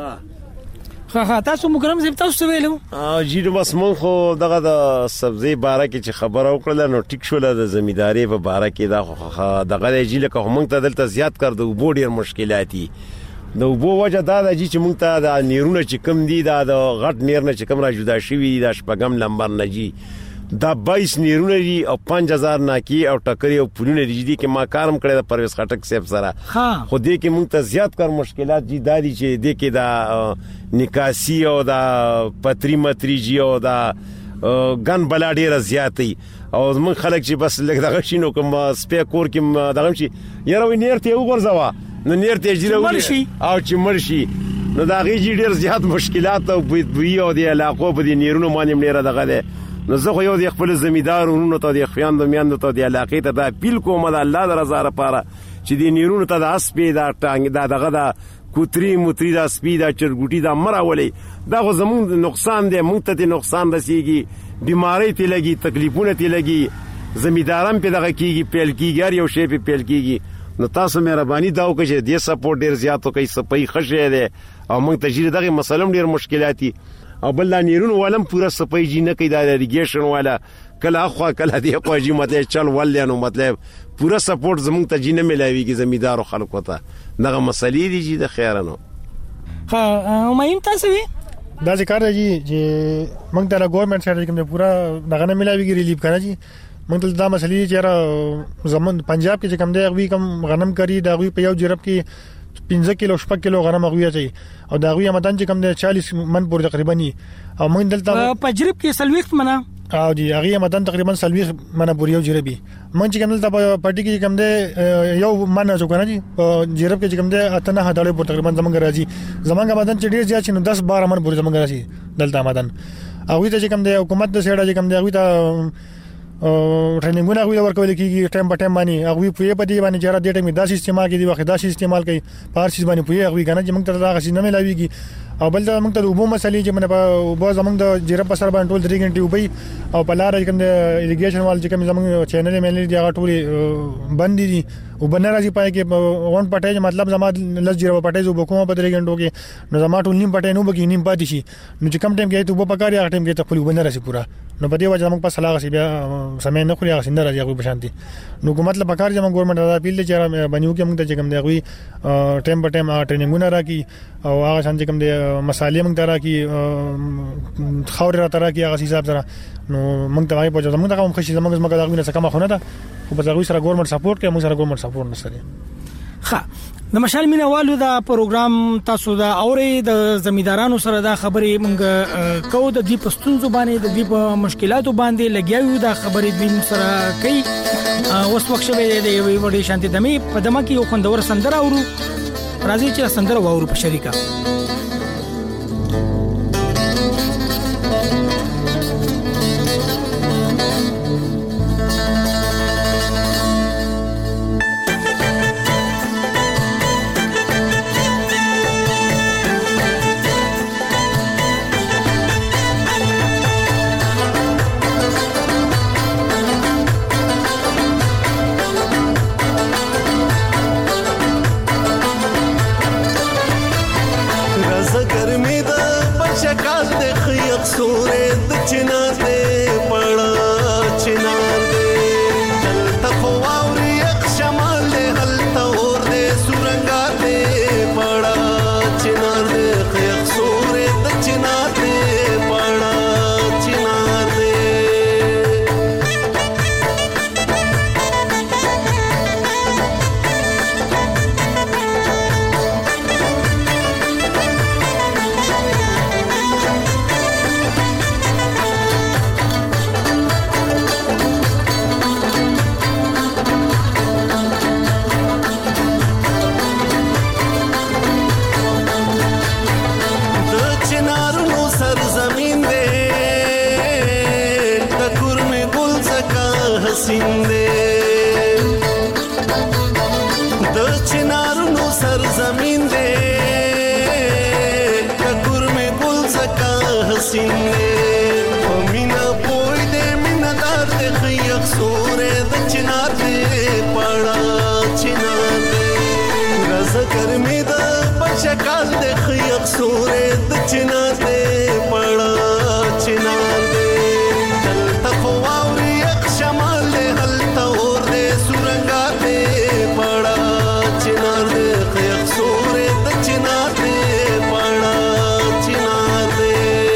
تاسو مګرم زه تاسو ویلو جی نو بس مون خو دغه د سبزی باره کې چې خبره وکړه نو ټیک شول د زمینداری په باره کې دا دغه جی لکه موږ ته دلته زیات کړ د وبو ډیر مشکلاتي د وبو وجه دا د چې موږ ته د نیرونه چې کم دي دا د غټ نیر نه چې کم را جدا شوی د شپږم نمبر نه جی دا 22 نیرونه دي او 5000 ناکی او ټکری او پولونه دي چې ما کارم کړی د پرویز خټک صاحب سره خو دې کې موږ ته زیات کار مشکلات دي دادي چې دې کې دا نکاسی او دا پتری متری جی او دا ګن بلا ډیره زیاتې او موږ خلک چې بس لګ دغه شینو کوم سپی کور کې دغه شي یاره وی نیر ته وګرځوا نو نیر ته جوړ او چې مرشي نو دا غي ډیر زیات مشکلات او بوی او د علاقو په دې نیرونو باندې ډیره دغه ده. نو زه خو یو د خپل زمیدارونو ته د خیاندو میاندو ته د علاقې ته دا پیل کوم د الله د رضا لپاره چې د نیرونو ته د اسپې دا ټانګ دا دغه دا کوتري موتري دا سپی دا چرګوټي دا مراولې دا خو زموږ نقصان دی موږ ته نقصان رسیږي بیماری ته لګي تکلیفونه ته لګي زمیداران په دغه کیږي پیل کیږي یو شی په پیل کیږي. نو تاسو مهرباني دا وکړئ چې د سپورټ ډیر زیاتو کوي سپي خشه دی او موږ تجربه دغه مسلم ډیر مشکلاتي او بل نیرون ولم پورا سپي جی نه کوي دا ریګیشن والا کله اخوا کله دی خو جی مته چل ولانو مطلب پورا سپورټ زموږ ته جی نه ملاويږي زمیدارو خلکو ته دغه مسلې دي جی د خیرانو ها مې تاسو دا ذکر دی چې موږ ته ګورنمنت سره کوم پورا دغه نه ملاويږي ریلیف کنه جی موږ ته دا مسلې چې زمون پنجاب کې کوم دی غوي کم غنم کری دا غوي په یو جرب کې 15 کیلو شپږ کیلو غنم غوي چي او دا غوي مدان چې کم دی 40 من پورې تقریبا ني او موږ دلته په جرب کې سلويخت منه او دی هغه مدان تقریبا سلويخت منه پورې یو جربي موږ چې کم دلته په پټي کې کم دی یو منه جو کنه جي جرب کې کم دی اتنه هډړې پورې تقریبا زمونږ راځي زمونږ مدان چې ډیر زیات شي نو 10-12 من پورې زمونږ راځي دلته مدان او ته چې کم دی حکومت د سیډه چې کم دی هغه ټریننګونه غوړي ورکول کیږي ټایم په ټایم باندې هغه په دې باندې جره دې ټایم داسې استعمال کوي وخت داسې استعمال کوي پارسي باندې په هغه کنه چې موږ ته دا غشي نه ملاويږي او بل دا موږ ته وبو مسلې چې موږ په زمونږ د جره په سر باندې ټول 3 غنټې وبي او په لار کوم د اریګیشن وال چې کوم زمونږ چینل مېلې دی هغه ټول بند دي او بنر راځي پای کې ون پټه مطلب زما لږ جره پټه زو بکوم په 3 غنټو کې نو زما ټول نیم پټه نو بګی نیم پاتې شي نو چې کم ټایم کې ته وبو پکاري هغه ټایم کې ته خپل بنر راسي پورا نو په دې وجه موږ په صلاح غسي بیا سمې نه خوري هغه سند راځي هغه بشانتي نو کومت له پکار چې موږ ګورنمنت دا پیل دي چې بنیو کې موږ ته کوم دی غوي ټایم په ټایم ټریننګونه راکې او هغه شان چې کوم دی مسالې موږ ته راکې خاور را تر راکې هغه حساب سره نو موږ ته وايي په ځمکه موږ ته کوم خشي زموږ زمکه دا غوینه څه کومه خونه ده او په ځای سره ګورنمنت سپورټ کوي موږ سره ګورنمنت سپورټ نشته. ها د مشال مینوالو دا پروګرام تاسو دا اوري د زمیدارانو سره دا خبرې مونږ کو د دې پښتون زبانه د دې په مشکلاتو باندې لګیاو دا خبرې دې سره کوي اوس وخت شوی دی وی وړي شانتي دمي په دمه کې یو خوندور سندره اورو راځي چې سندره واورو په شریکه د چنار دې پړه چنار دې دلته خو واوري یخ شمال دې هلته اور دې سورنګا دې پړه چنار دې یخ سورې د چنار دې پړه چنار دې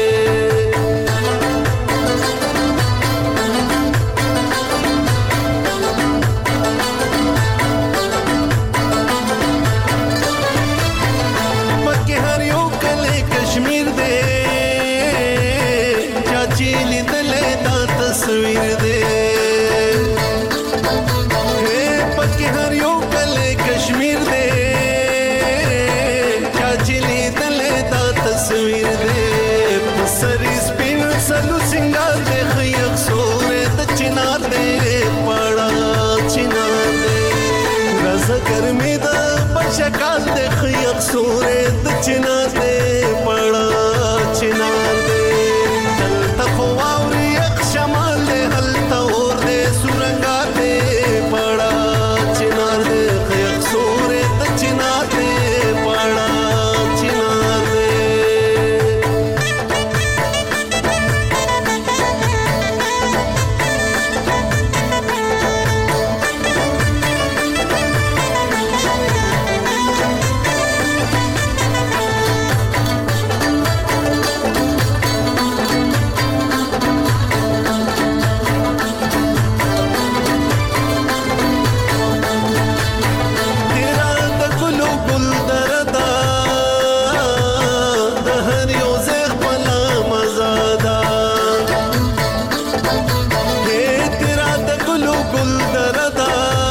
پکې هر یو کله کشمیر دې چاچی لیدلې دا تصویر دې پکې هر یو کله کشمیر دې چاچی لیدلې دا تصویر دې سری سپین سلو سنگار دې خيخ سورې د چنار دې پړا چنار دې رز ګرمي دا بشکال دې خيخ سورې د چنار دې پړا چنار دې دلته خو واوري یخ شمال دې هلته اور دې سورنګا دې پړا چنار دې خيخ سورې د چنار دې پړا چنار دې تیرا د ګلو ګل دردا د هر یو زخ بلا مزادا تیرا د ګلو ګل دردا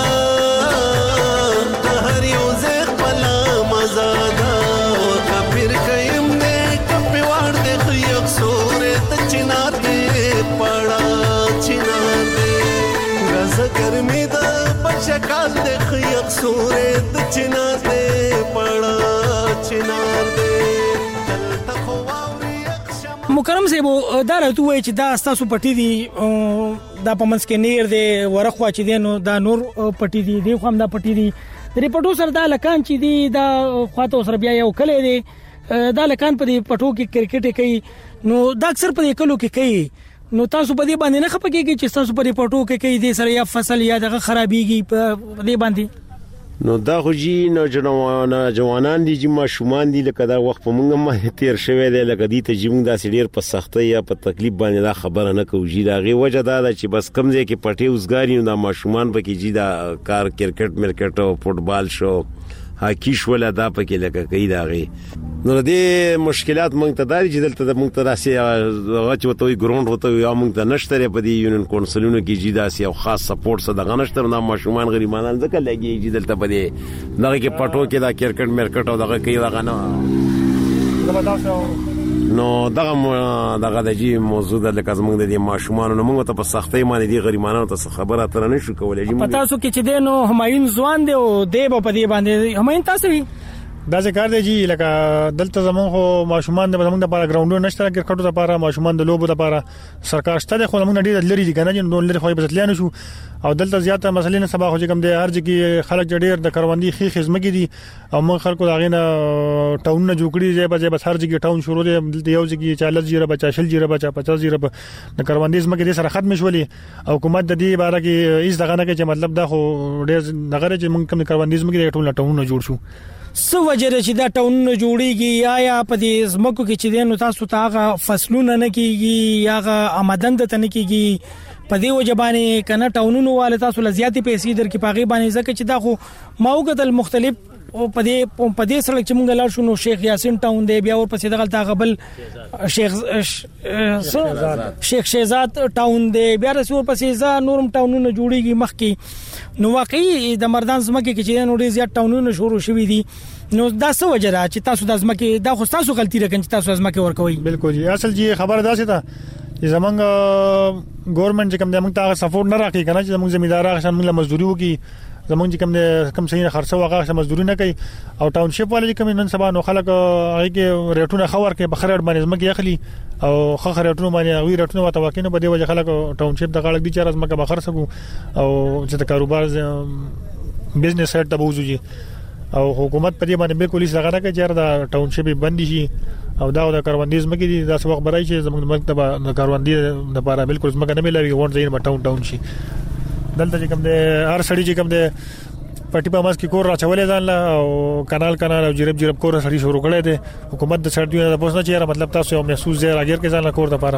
د هر یو زخ بلا مزادا کبیر کيم نه کپي وړ دې خيخ سورې د چنار دې پړا چنار دې غز ګرمي دا بشکال دې خيخ سورې د چنار دې پړا چنار دې دلته خو واوري یخ شمال مکرم صاحب دا راته وای چې دا تاسو پټی دي دا پمنس کې نیر دی ورخوا چې دی نو دا نور پټی دي دی خو هم دا پټی دي د پټو سره دا لکان چې دی دا خواته سره بیا یو کله دی دا لکان په دې پټو کې کرکټ کوي نو دا اکثر په دې کلو کې کوي نو تاسو په دې باندې نه خپکیږي چې تاسو په دې پټو کې کوي دې سره یا فصل یا دغه خرابيږي په دې باندې نو دا خو جی نو جوانان دي چې ماشومان دي لکه دا وخت په مونږ باندې تیر شوی دی لکه دې ته چې مونږ داسې ډیر په سختۍ یا په تکلیف باندې دا خبره نه کوو جی دا غي وجه دا چې بس کم ځای کې پټي اوسګاری نو دا ماشومان پکې جی دا کار کرکټ مرکټ او فوټبال شو هاکی شول دا پکې لکه کوي دا غي نو دې مشکلات مونږ ته داري چې دلته مونږ ته راسي هغه چې وته ګراوند وته یا مونږ ته نشته په دې یونین کونسلونو کې چې داسي او خاص سپورټ سره دغه نشته نو ماشومان غریبانان ځکه لګي چې دلته په دې دغه کې پټو کې دا کرکټ مرکټ او دغه کوي دغه نه نو دغه د جی موضوع د لکه زمونږ د ماشومان نو موږ ته په سختۍ باندې دي غریبانو ته خبره تر نه شو کولای جی پتا سو کې چې دینو همایون ځوان دی او دی په دې باندې همایون تاسو دا ذکر دی جی لکه دلته زمون خو ماشومان د زمون د لپاره ګراوندونو نشته کرکټو لپاره ماشومان د لوبو لپاره سرکار شته خو زمون ډیر لري دي کنه نو لري خو به ځلانه شو او دلته زیاته مسلې نه سبا خو کوم دی هر ځکه خلک ډیر د کروندې خې خدمت دي او موږ خلکو داغه نه ټاون نه جوړی دی به هر ځکه ټاون شروع دی یو ځکه 40 جیره بچا شل جیره بچا 50 جیره د کروندې زمکه د سره ختم شولې او حکومت د دې باره کې هیڅ دغه نه کې چې مطلب دا خو ډیر دغه چې موږ کوم کروندې زمکه ټاون نه جوړ شو سو وجره چې دا ټاون جوړیږي یا په دې زمکو کې چې دینو تاسو ته هغه فصلونه نه کیږي یا هغه آمدن ته نه کیږي په دې وجبانه کنه ټاونونو والے تاسو لزیاتي پیسې درکې پاغي باندې ځکه چې دا خو ماوګدل مختلف په دې سره چې مونږ لاړ شو نو شیخ یاسین ټاون دی بیا ور پسې دغه غبل شیخ شهزاد ټاون دی بیا رسور پسې ځا نورم ټاونونه جوړیږي مخکي نو واقعي د مردان زمکه کې چې نو ډیر زیات ټاونونه شروع شوي دي نو دا څه وجه را چې تاسو د زمکه دا خو تاسو غلطي راکړئ چې تاسو زمکه ورکوي بالکل جی اصل جی خبر دا څه ده چې زمونږ ګورنمنت چې کوم د موږ ته سپورټ نه راکړي کنه چې زموږ زمیندار هغه موږ مزدوري وکي زمونږ چې کوم صحیح خرڅه واغه مزدوري نه کوي او ټاونشپ والے چې کوم نن سبا نو خلک هغه کې ریټونه خور کې بخره باندې زمکه اخلي او خخ ریټونه باندې وی ریټونه وته واکینه په دې وجه خلک ټاونشپ د غاړه دي چې زمکه بخره سګو او چې کاروبار بزنس سیټ ته بوزوږي او حکومت په دې باندې بالکل هیڅ لګا نه کوي چې دا ټاونشپ بند شي او دا د کاروندې زمکې دي دا څه وخت برای چې زموږ مکتب د کاروندې لپاره بالکل زمکه نه ملوي ون ځای په ټاون شي دلته چې کوم د هر سړی چې کوم د پټي په ماس کې کور راچولې ځان لا او کانال او جرب کور سړی شروع کړی دی حکومت د سړیو نه پوښتنه چیرې مطلب تاسو یو محسوس ځای راګر کې ځان لا کور د لپاره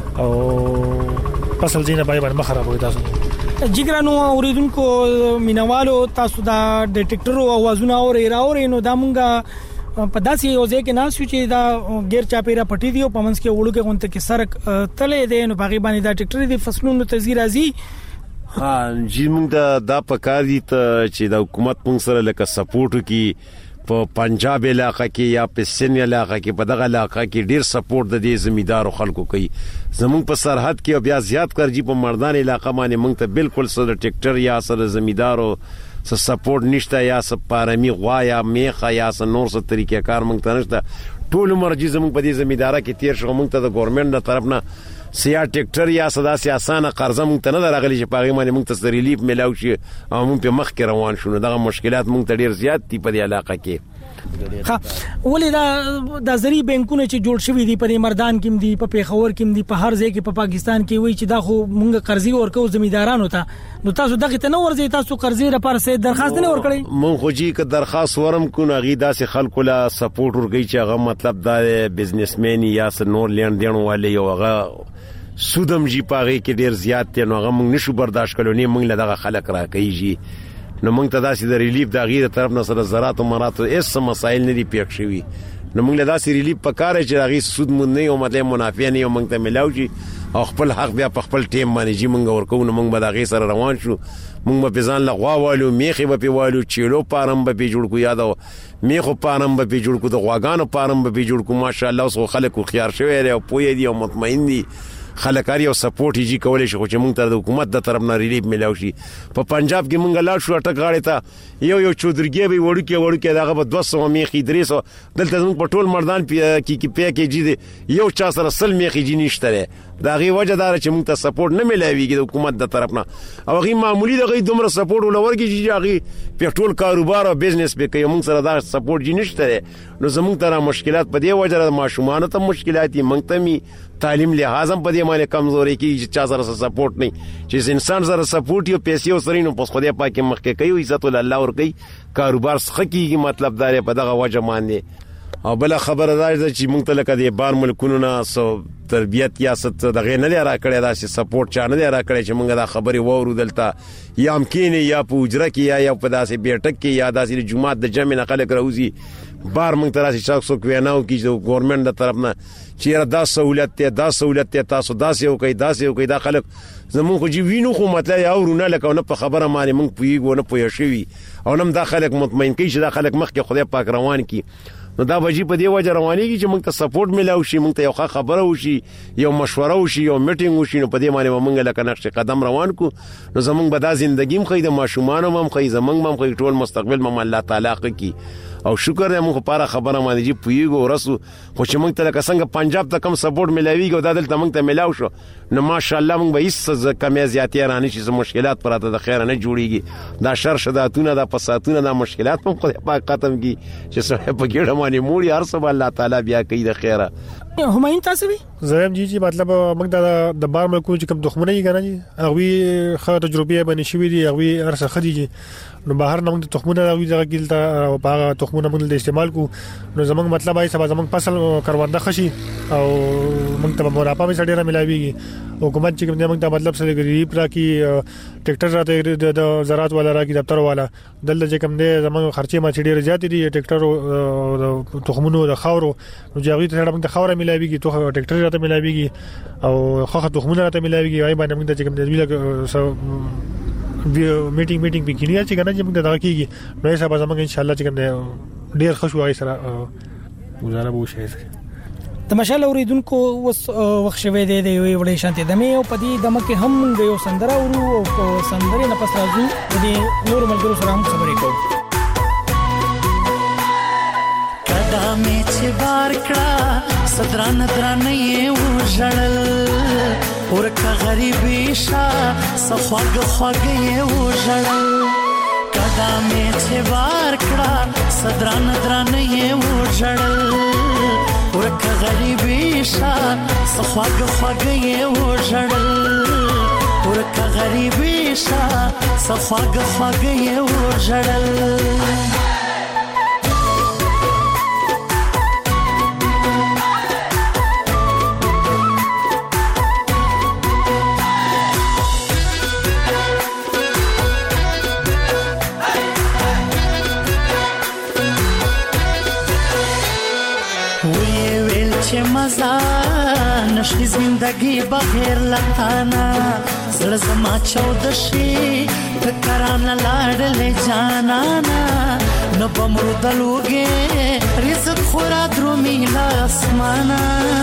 او فصل زینه باندې مخرب وي تاسو جګرانو اوریدونکو مینوالو تاسو د ټیکټرو اوازونه اوري نو دا مونږه په داسې یو ځای کې ناسو چې دا غیر چاپیره پټي دی او پمنس کې وړو کې غونته کې سرک تلې دی نو باغی باندې دا ټیکټر دی فصلونو تزیر ازي ها جی موږ دا پکار دي ته چې د حکومت موږ سره لکه سپورټ کی په پنجاب علاقې کې یا په سن علاقې کې په دغه علاقې کې ډیر سپورټ د دې زمیدارو خلکو کوي زموږ په سرحد کې بیا زیات کرجی په مردان علاقې باندې موږ ته بالکل سره ټریکټر یا سره زمیدارو سپورټ نشته یا سپارمي غوا یا میخه یا نور څه طریقې کار موږ ته نشته ټول مرجي زموږ په دې زمیدارا کې تیر شو موږ ته د ګورنمنت تر طرف نه سیا ټریکټر یا صدا سیاسانه قرضه مونږ ته نه راغلي چې پاغي باندې مونږ ته ریلیف ملاو شي او مونږ په مخ کې روان شو دغه مشکلات مونږ ته ډیر زیات دي په دې علاقې کې ها ولې دا زری بانکونه چې جوړ شوی دي په مردان کې دي په پیښور کې دي په هر ځای کې په پاکستان کې وایي چې دا خو مونږ قرضې ورکو زمیدارانو ته نو تاسو دغه ته نه ورځي تاسو قرضې لپاره څه درخواست نه ورکړي مونږ خو جی که درخواست ورم کو نه غي داسې خلکو لا سپورټ ورګي چې هغه مطلب دا بزنسمن یا نور لین دین والے یو هغه سودم جی پاغي کې ډیر زیات دي نو هغه مونږ نشو برداشت کولو نه مونږ له دغه خلک راکېږي نو مونږ ته داسې د ریلیف د غیر طرف نه سره زراعت او مراتو اس مسائل نه دي پیښ شوي نو مونږ له داسې ریلیف پکاره چې هغه سود مونږ نه یو مطلب منافع نه یو مونږ ته ملاو شي او خپل حق بیا په خپل ټیم باندې جی مونږ ورکو نو مونږ به د غیر سره روان شو مونږ په ځان لغوا والو میخي به پیوالو چیلو پارم به جوړ کو یادو میخو پارم به جوړ کو د غواګانو پارم به جوړ کو ماشاءالله اوس خلکو خيار شوی او پوی دي او مطمئن دي خلکاري او سپورټ یې کولای شي خو چې مونږ ته د حکومت د طرف نه ریلیف ملاو شي په پنجاب کې مونږ لاړ شو اٹک غاړې ته یو چودرګي به وړو کې دغه په 200 میخي 300 دلته مونږ په ټول مردان کې پیکیج دي یو چا سره سل میخي جی نشته دا غي وجه دار چې مونږ ته سپورټ نه ملاويږي د حکومت د طرف نه او غي معمولی دغه دومره سپورټ ولورږي چې غي په ټول کاروبار او بزنس به کوي مونږ سره دا سپورټ جی نشته نو زمونږ ته مشکلات په دې وجه د ماشومان ته مشکلات دي مونږ ته می تعلیم لحاظم په دې باندې کمزوري کې چې چا سره سپورټ نه چې انسان سره سپورټ یو پیسې وسري نو په خدای پاک مخ کې کوي عزت الله ور کوي کاروبار سخکیږي مطلب دا په دغه وجه باندې او بل خبره ده چې مونږ ته لکه د بار ملکونو نه سو تربيت یا ست دغه نه را کړی دا چې سپورټ چا نه را کړی چې مونږ دا خبري وورو دلته یا امکینه یا پوجره کې یا په داسې بیٹک کې یا داسې جمعات د جمع نه خلک راوځي بار مونږ تراسي شخصو کویناو کې د ګورنمنت د طرف نه چې دا سہولت ته تاسو داسې او کوي دا خلک زموږ خو جی وینو خو مطلب یا ورونه لکه نه په خبره باندې مونږ پویګو نه پوي شوی او نم دا خلک مطمئن کی چې دا خلک مخ کې خدای پاک روان کی نو دا وجې په دې وجه روانيږي چې موږ ته سپورټ ملاو شي موږ ته یو خبره وشي یو مشوره وشي یو میټینګ وشي نو په دې باندې موږ لکه نقش قدم روان کو نو زموږ به دا ژوندۍ مخې د ماشومان هم خې زموږ هم خې ټول مستقبل هم الله تعالی کی او شکر دې موږ لپاره خبره باندې چې پویګو رسو خو چې موږ ته لکه څنګه پنجاب ته کم سپورټ ملاويږي او دا دلته موږ ته ملاو شو نو ماشاءالله موږ به هیڅ کمې زیاتې رانه شي مشکلات پراته د خیر نه جوړيږي دا شر شداتونه دا فساتونه دا مشکلات هم خدای پاک ختم کی چې سره په ګډه باندې موړي هر څه الله تعالی بیا کوي د خیره همایون تاسو وی زم جی مطلب موږ د بار ملکو چې کوم دښمنه یې کنه جی هغه خه تجربه باندې شوې دي هغه ارسه خدي نو بهر نه موږ تخمونه راوي ځکه کېلته او هغه تخمونه موږ د استعمال کو نو زمونږ مطلب آی سبا زمونږ فصل کرونده خشي او موږ ته مرافع به سړي را ملاويږي حکومت چې کوم موږ ته مطلب سره غریب را کی ټریکټر راته د زراعت والا را کی دفتر والا دلته چې کوم دې زمونږ خرچه ما چې ډیر زیات دي ټریکټر تخمونو د خاورو نو جاوی ته موږ ته خاور ملاويږي تو ټریکټر راته ملاويږي او خخه تخمونه راته ملاويږي وايي باندې موږ ته چې کوم دې میټینګ بګینیا چې کنه چې موږ دا کیږي نو یې سبا زموږ ان شاء الله چې کنه ډیر خوشو وای سره گزاره به وشي تماشا اوریدونکو وخت شوه دی د یوې وړې شانتي دمه او پدی دمه کې هم د یو سندره ورو او سندره نه پس راځو د نور ملګرو سره هم خبرې کوو کدا می چې بار کړه صدران درانه وژړل ورکه غریبی شا سخواګ خواګ وژړل کدا می چې بار کړه صدران درانه وژړل ورکه غریبی شا صخواګ خواګې وژړل ورکه غریبی شا صخواګ خواګې وژړل مزا نشي زندگی بغیر لتانا زړه زما چودشي فکرانه لاړلې جانانا نو بمرو دلوګې رزق خورا درومي لاسمانا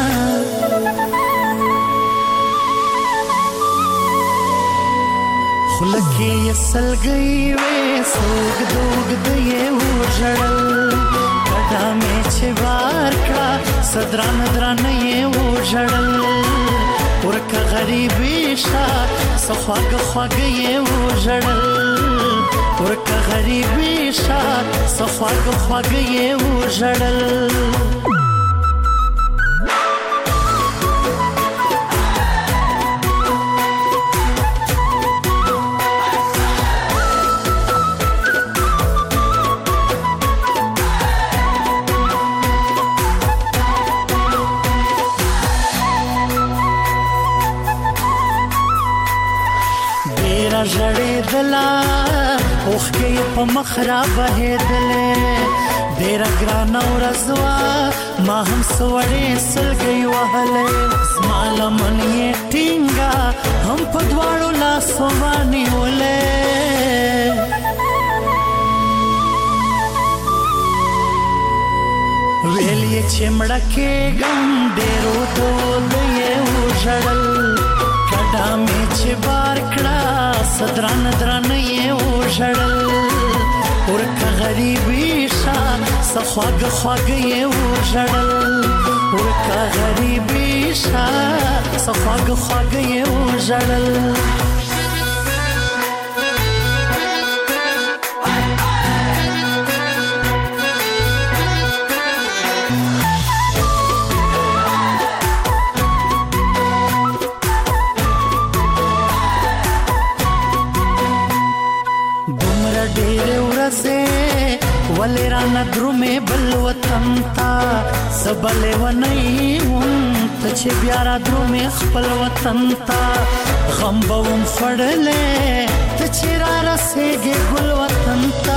خلکې سلګي وې سوګ دوګ دې وژړل کډا مې چې وار کړه صدران درانه یې وژړل ورکه غریبی شا صخواګ خواګې یې وژړل ورکه غریبی شا صخواګ خواګې یې وژړل جړې دلا اوخ کې په مخرا بهدلې ډېر ګران ورځوا ما هم سوړې سلګي وهلې سمال من یې ټینګا هم په دواړو لاسو باندې ولې ویلې چې مړکه ګم ډېرو دې وژړل کډا مې چې بار کړه صدران درانه یې وژړل ورکه غریبی شا صخواګ خواګې یې وژړل ورکه غریبی شا صخواګ خواګې یې وژړل ولې رانه درومې بل وطن تا سبلې ونیم ته چې بیا را درومې خپل وطن تا غم به وم خړلې ته چې را رسېږې ګل وطن تا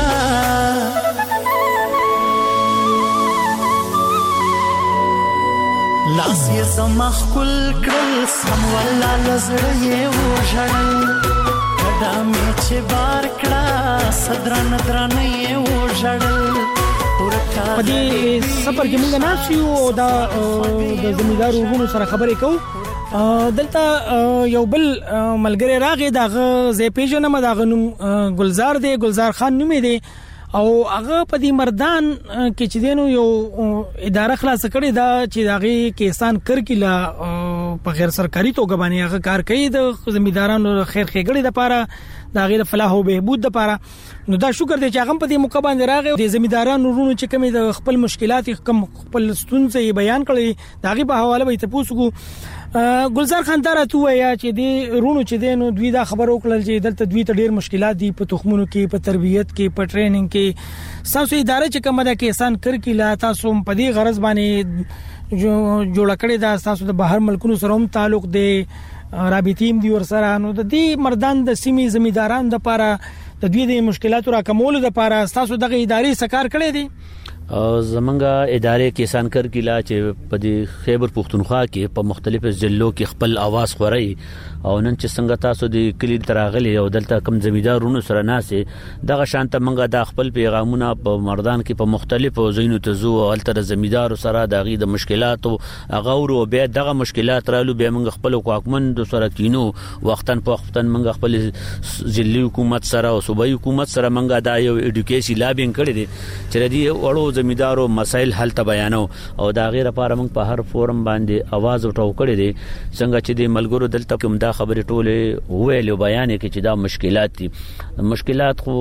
لاس یې زما ښکل کړل سم والله له زړه یې وژړل کډا مې چې بار کړه صدران درانه یې وژړل په دې سفر کې موږ ناست یو دا د زمیندارو ورونو سره خبرې کوو دلته یو بل ملګری راغی دغه زه پیژنم دغه نوم ګلزار دی ګلزار خان نوم دی او هغه په دې مردان کې چې دینو یو اداره خلاص کړي دا چې دغه کیسان کرکلا په غیر سرکاري توګه باندې هغه کار کوي د زمیندارانو خیر ښېګړې لپاره د غیر فلاح او بهبود لپاره نو دا شکر دی چې هغه په دې موقع باندې راغی د زمیندارانو ورونو چې کومې د خپل مشکلات کم خپل ستونزې بیان کړي دغه په حواله به تاسو کو ګلزار خان دا راته وایي چې د رونو چې دینو دوی دا خبر وکړل چې دلته دوی ته ډیر مشکلات دي په تخمونو کې په تربيت کې په ټریننګ کې تاسو اداره چې کومه د کیسان کرکلا تاسو په دې غرض باندې جوړ کړی دا تاسو د بهر ملکونو سره هم تعلق دی رابطیم دی ور سره نو د دې مردان د سیمې زمینداران د لپاره د دوی د مشکلاتو راکمولو د لپاره تاسو دغه ادارې سکار کړی دي زمونږه ادارې کیسان کرکلا چې په دې خیبر پختونخوا کې په مختلفو ضلعو کې خپل आवाज خوري او نن چې څنګه تاسو د کلی تراغلي او دلته کم زمیندارونو سره ناسه دغه شانته منګه د خپل پیغامونه په مردان کې په مختلفو ځایونو ته زو او تر زمیندارو سره دغه د مشکلاتو غوړو به دغه مشکلات رالو به منګه خپل حکومت سره کینو وختن په وختن منګه خپل ضلعي حکومت سره او صوبایي حکومت سره منګه دا یو اډوکیشن لابینګ کړی دي چې دې وړو زمیندارو مسائل حل ته بیانو او دا غیر لپاره موږ په هر فورم باندې आवाज وټاو کړی دي څنګه چې د ملګرو دلته کوم دا خبرې ټوله ویلو بیان کې چې دا مشکلات دي مشکلات خو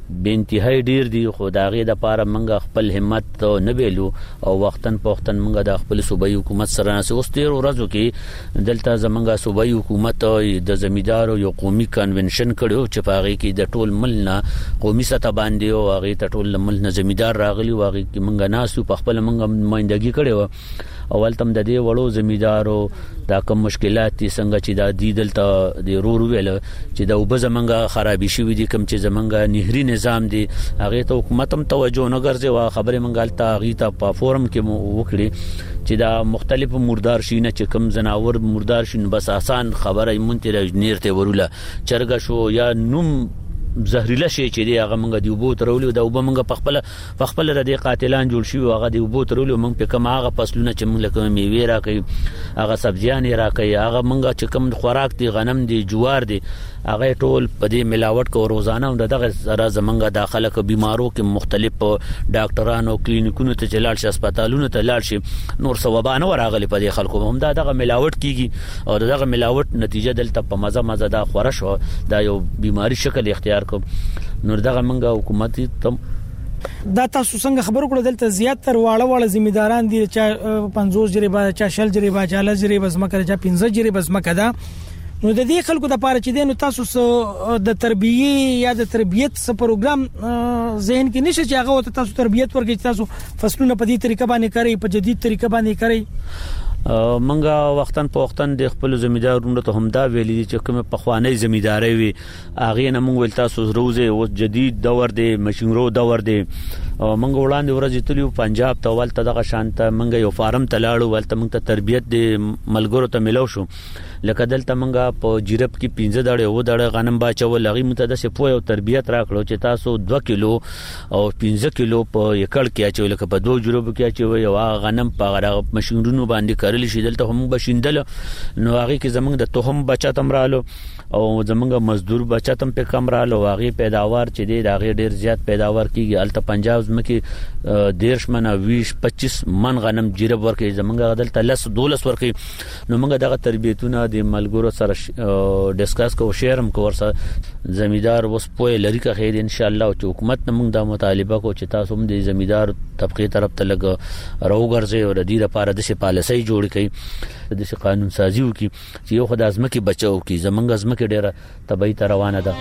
بنتهای ډیر دي خو دا غي د پاره منګه خپل همت نه ویلو او وختن پختن منګه د خپل صوبایي حکومت سره اوس تیر ورځو کې دلته زمنګه صوبایي حکومت د زمیدار یو قومي کنونشن کړو چې پاغي کې د ټول ملنا قومي سطح باندې او هغه ته ټول ملنا زمیدار راغلی واغي کې منګه ناسو په خپل منګه نمائندګي کړو اول تم د دې وړو زمیدارو دا کوم مشکلات دي څنګه چې دا دی دلته د رور ویل چې دا وب زمنګه خرابې شوې دي کوم چې زمنګه نهري نظام دي هغه ته حکومت هم توجه نه ګرځي وا خبره منګالته هغه ته په فورم کې وکړي چې دا مختلف مردار شینه چې کوم زناور مردار شین بس آسان خبره مونته نیرته وروله چرګ شو یا نوم زهريله شي چې دی هغه مونږ دی وبو ترولو دا وب مونږ په خپل د قاتلان جوړ شي هغه دی وبو ترولو مونږ په کوم هغه فصلونه چې مونږ لکه میوه راکې هغه سبزیان راکې هغه مونږ چې کوم خوراک دی غنم دی جوار دی هغه ټول په دې ملاوت کو روزانه دغه سره زمونږ داخله کو بیمارو کې مختلف ډاکټرانو کلینیکونو ته چلال شي هسپتالونو ته لاړ شي نور ثوابانه ورغلي په دې خلکو هم دغه ملاوت کیږي او دغه ملاوت نتیجه دلته په مزه دا خورش دا یو بیماری شکل اختیار نور دغه منګه حکومت تم دا تاسو څنګه خبرو کړل دلته زیات تر واړه ذمہداران دي چې 50 جریبه چا شل جریبه چا ل جریبه زمکه چا 15 جریبه زمکه دا نو د دې خلکو د پاره چې دینو تاسو د تربیه یا د تربیت څه پروګرام ذهن کې نشي چې هغه تاسو تربیت ورکړي تاسو فصلونه په دې طریقه باندې کوي په جدید طریقه باندې کوي منګه وختن په وختن د خپل زمیدارونو ته هم دا ویلي چې کوم په خوانی زمیداری وي اغه نه مونږ ول تاسو روزه او جدید دور دی مشینرو دور دی منګه وړاندې ورځ تلیو پنجاب ته ولته دغه شانته منګه یو فارم تلاړو ولته مونږ ته تربیت دی ملګرو ته ملو شو لکه دلته منګه په جیرب کې 15 دړې و دړې غنم باچو لغي متدس په یو تربیت راکړو چې تاسو 2 کیلو او 15 کیلو په یکړ کې اچول لکه په 2 جروب کې اچول یو غنم په غره مشینرونو باندې کړل شي دلته هم بشیندل نو هغه کې زمنګ د توهم بچاتم رالو او زمنګ مزدور بچاتم په کم رالو هغه پیداوار چې دی هغه ډیر زیات پیداوار کیږي الته پنجاب مکه 10 من 20 25 من غنم جیرب ورکې زمنګ دلته لس 12 ورکې نو موږ دغه تربیتونه د ملګرو سره ډیسکس کو شیرم کو ورسره زمیدار وس په لری کا خیر ان شاء الله چې حکومت موږ د مطالبه کو چې تاسو هم د زمیدار طبقه طرف ته لګ راوګرځي او د دې لپاره د پالیسي جوړ کړي د قانون سازي وکي چې یو خدای ازمکه بچو کی زمنګ ازمکه ډیره طبيعي روانه ده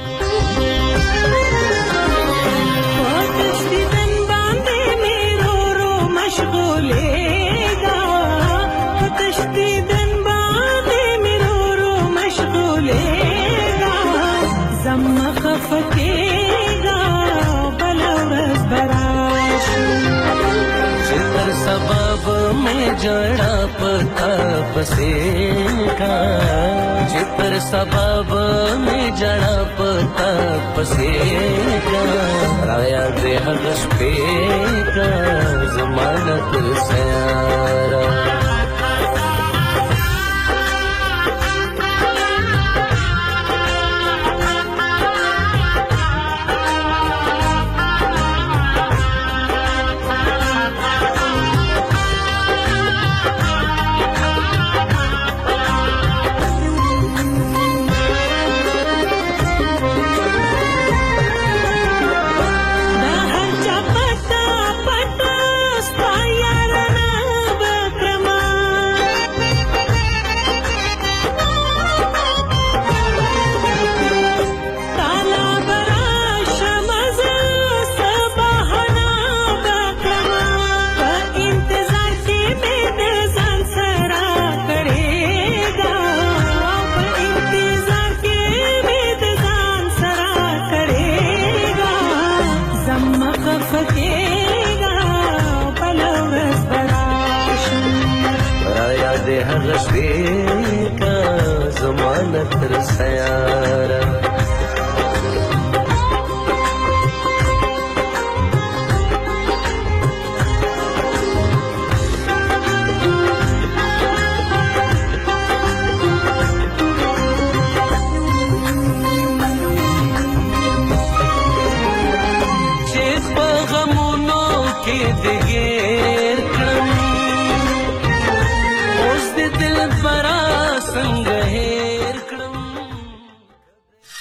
जड़ा पता पसेगा जिपर सबब में जड़ा पता पसेगा राया दे हगस पे का जमानत सयारा जमानत सयारा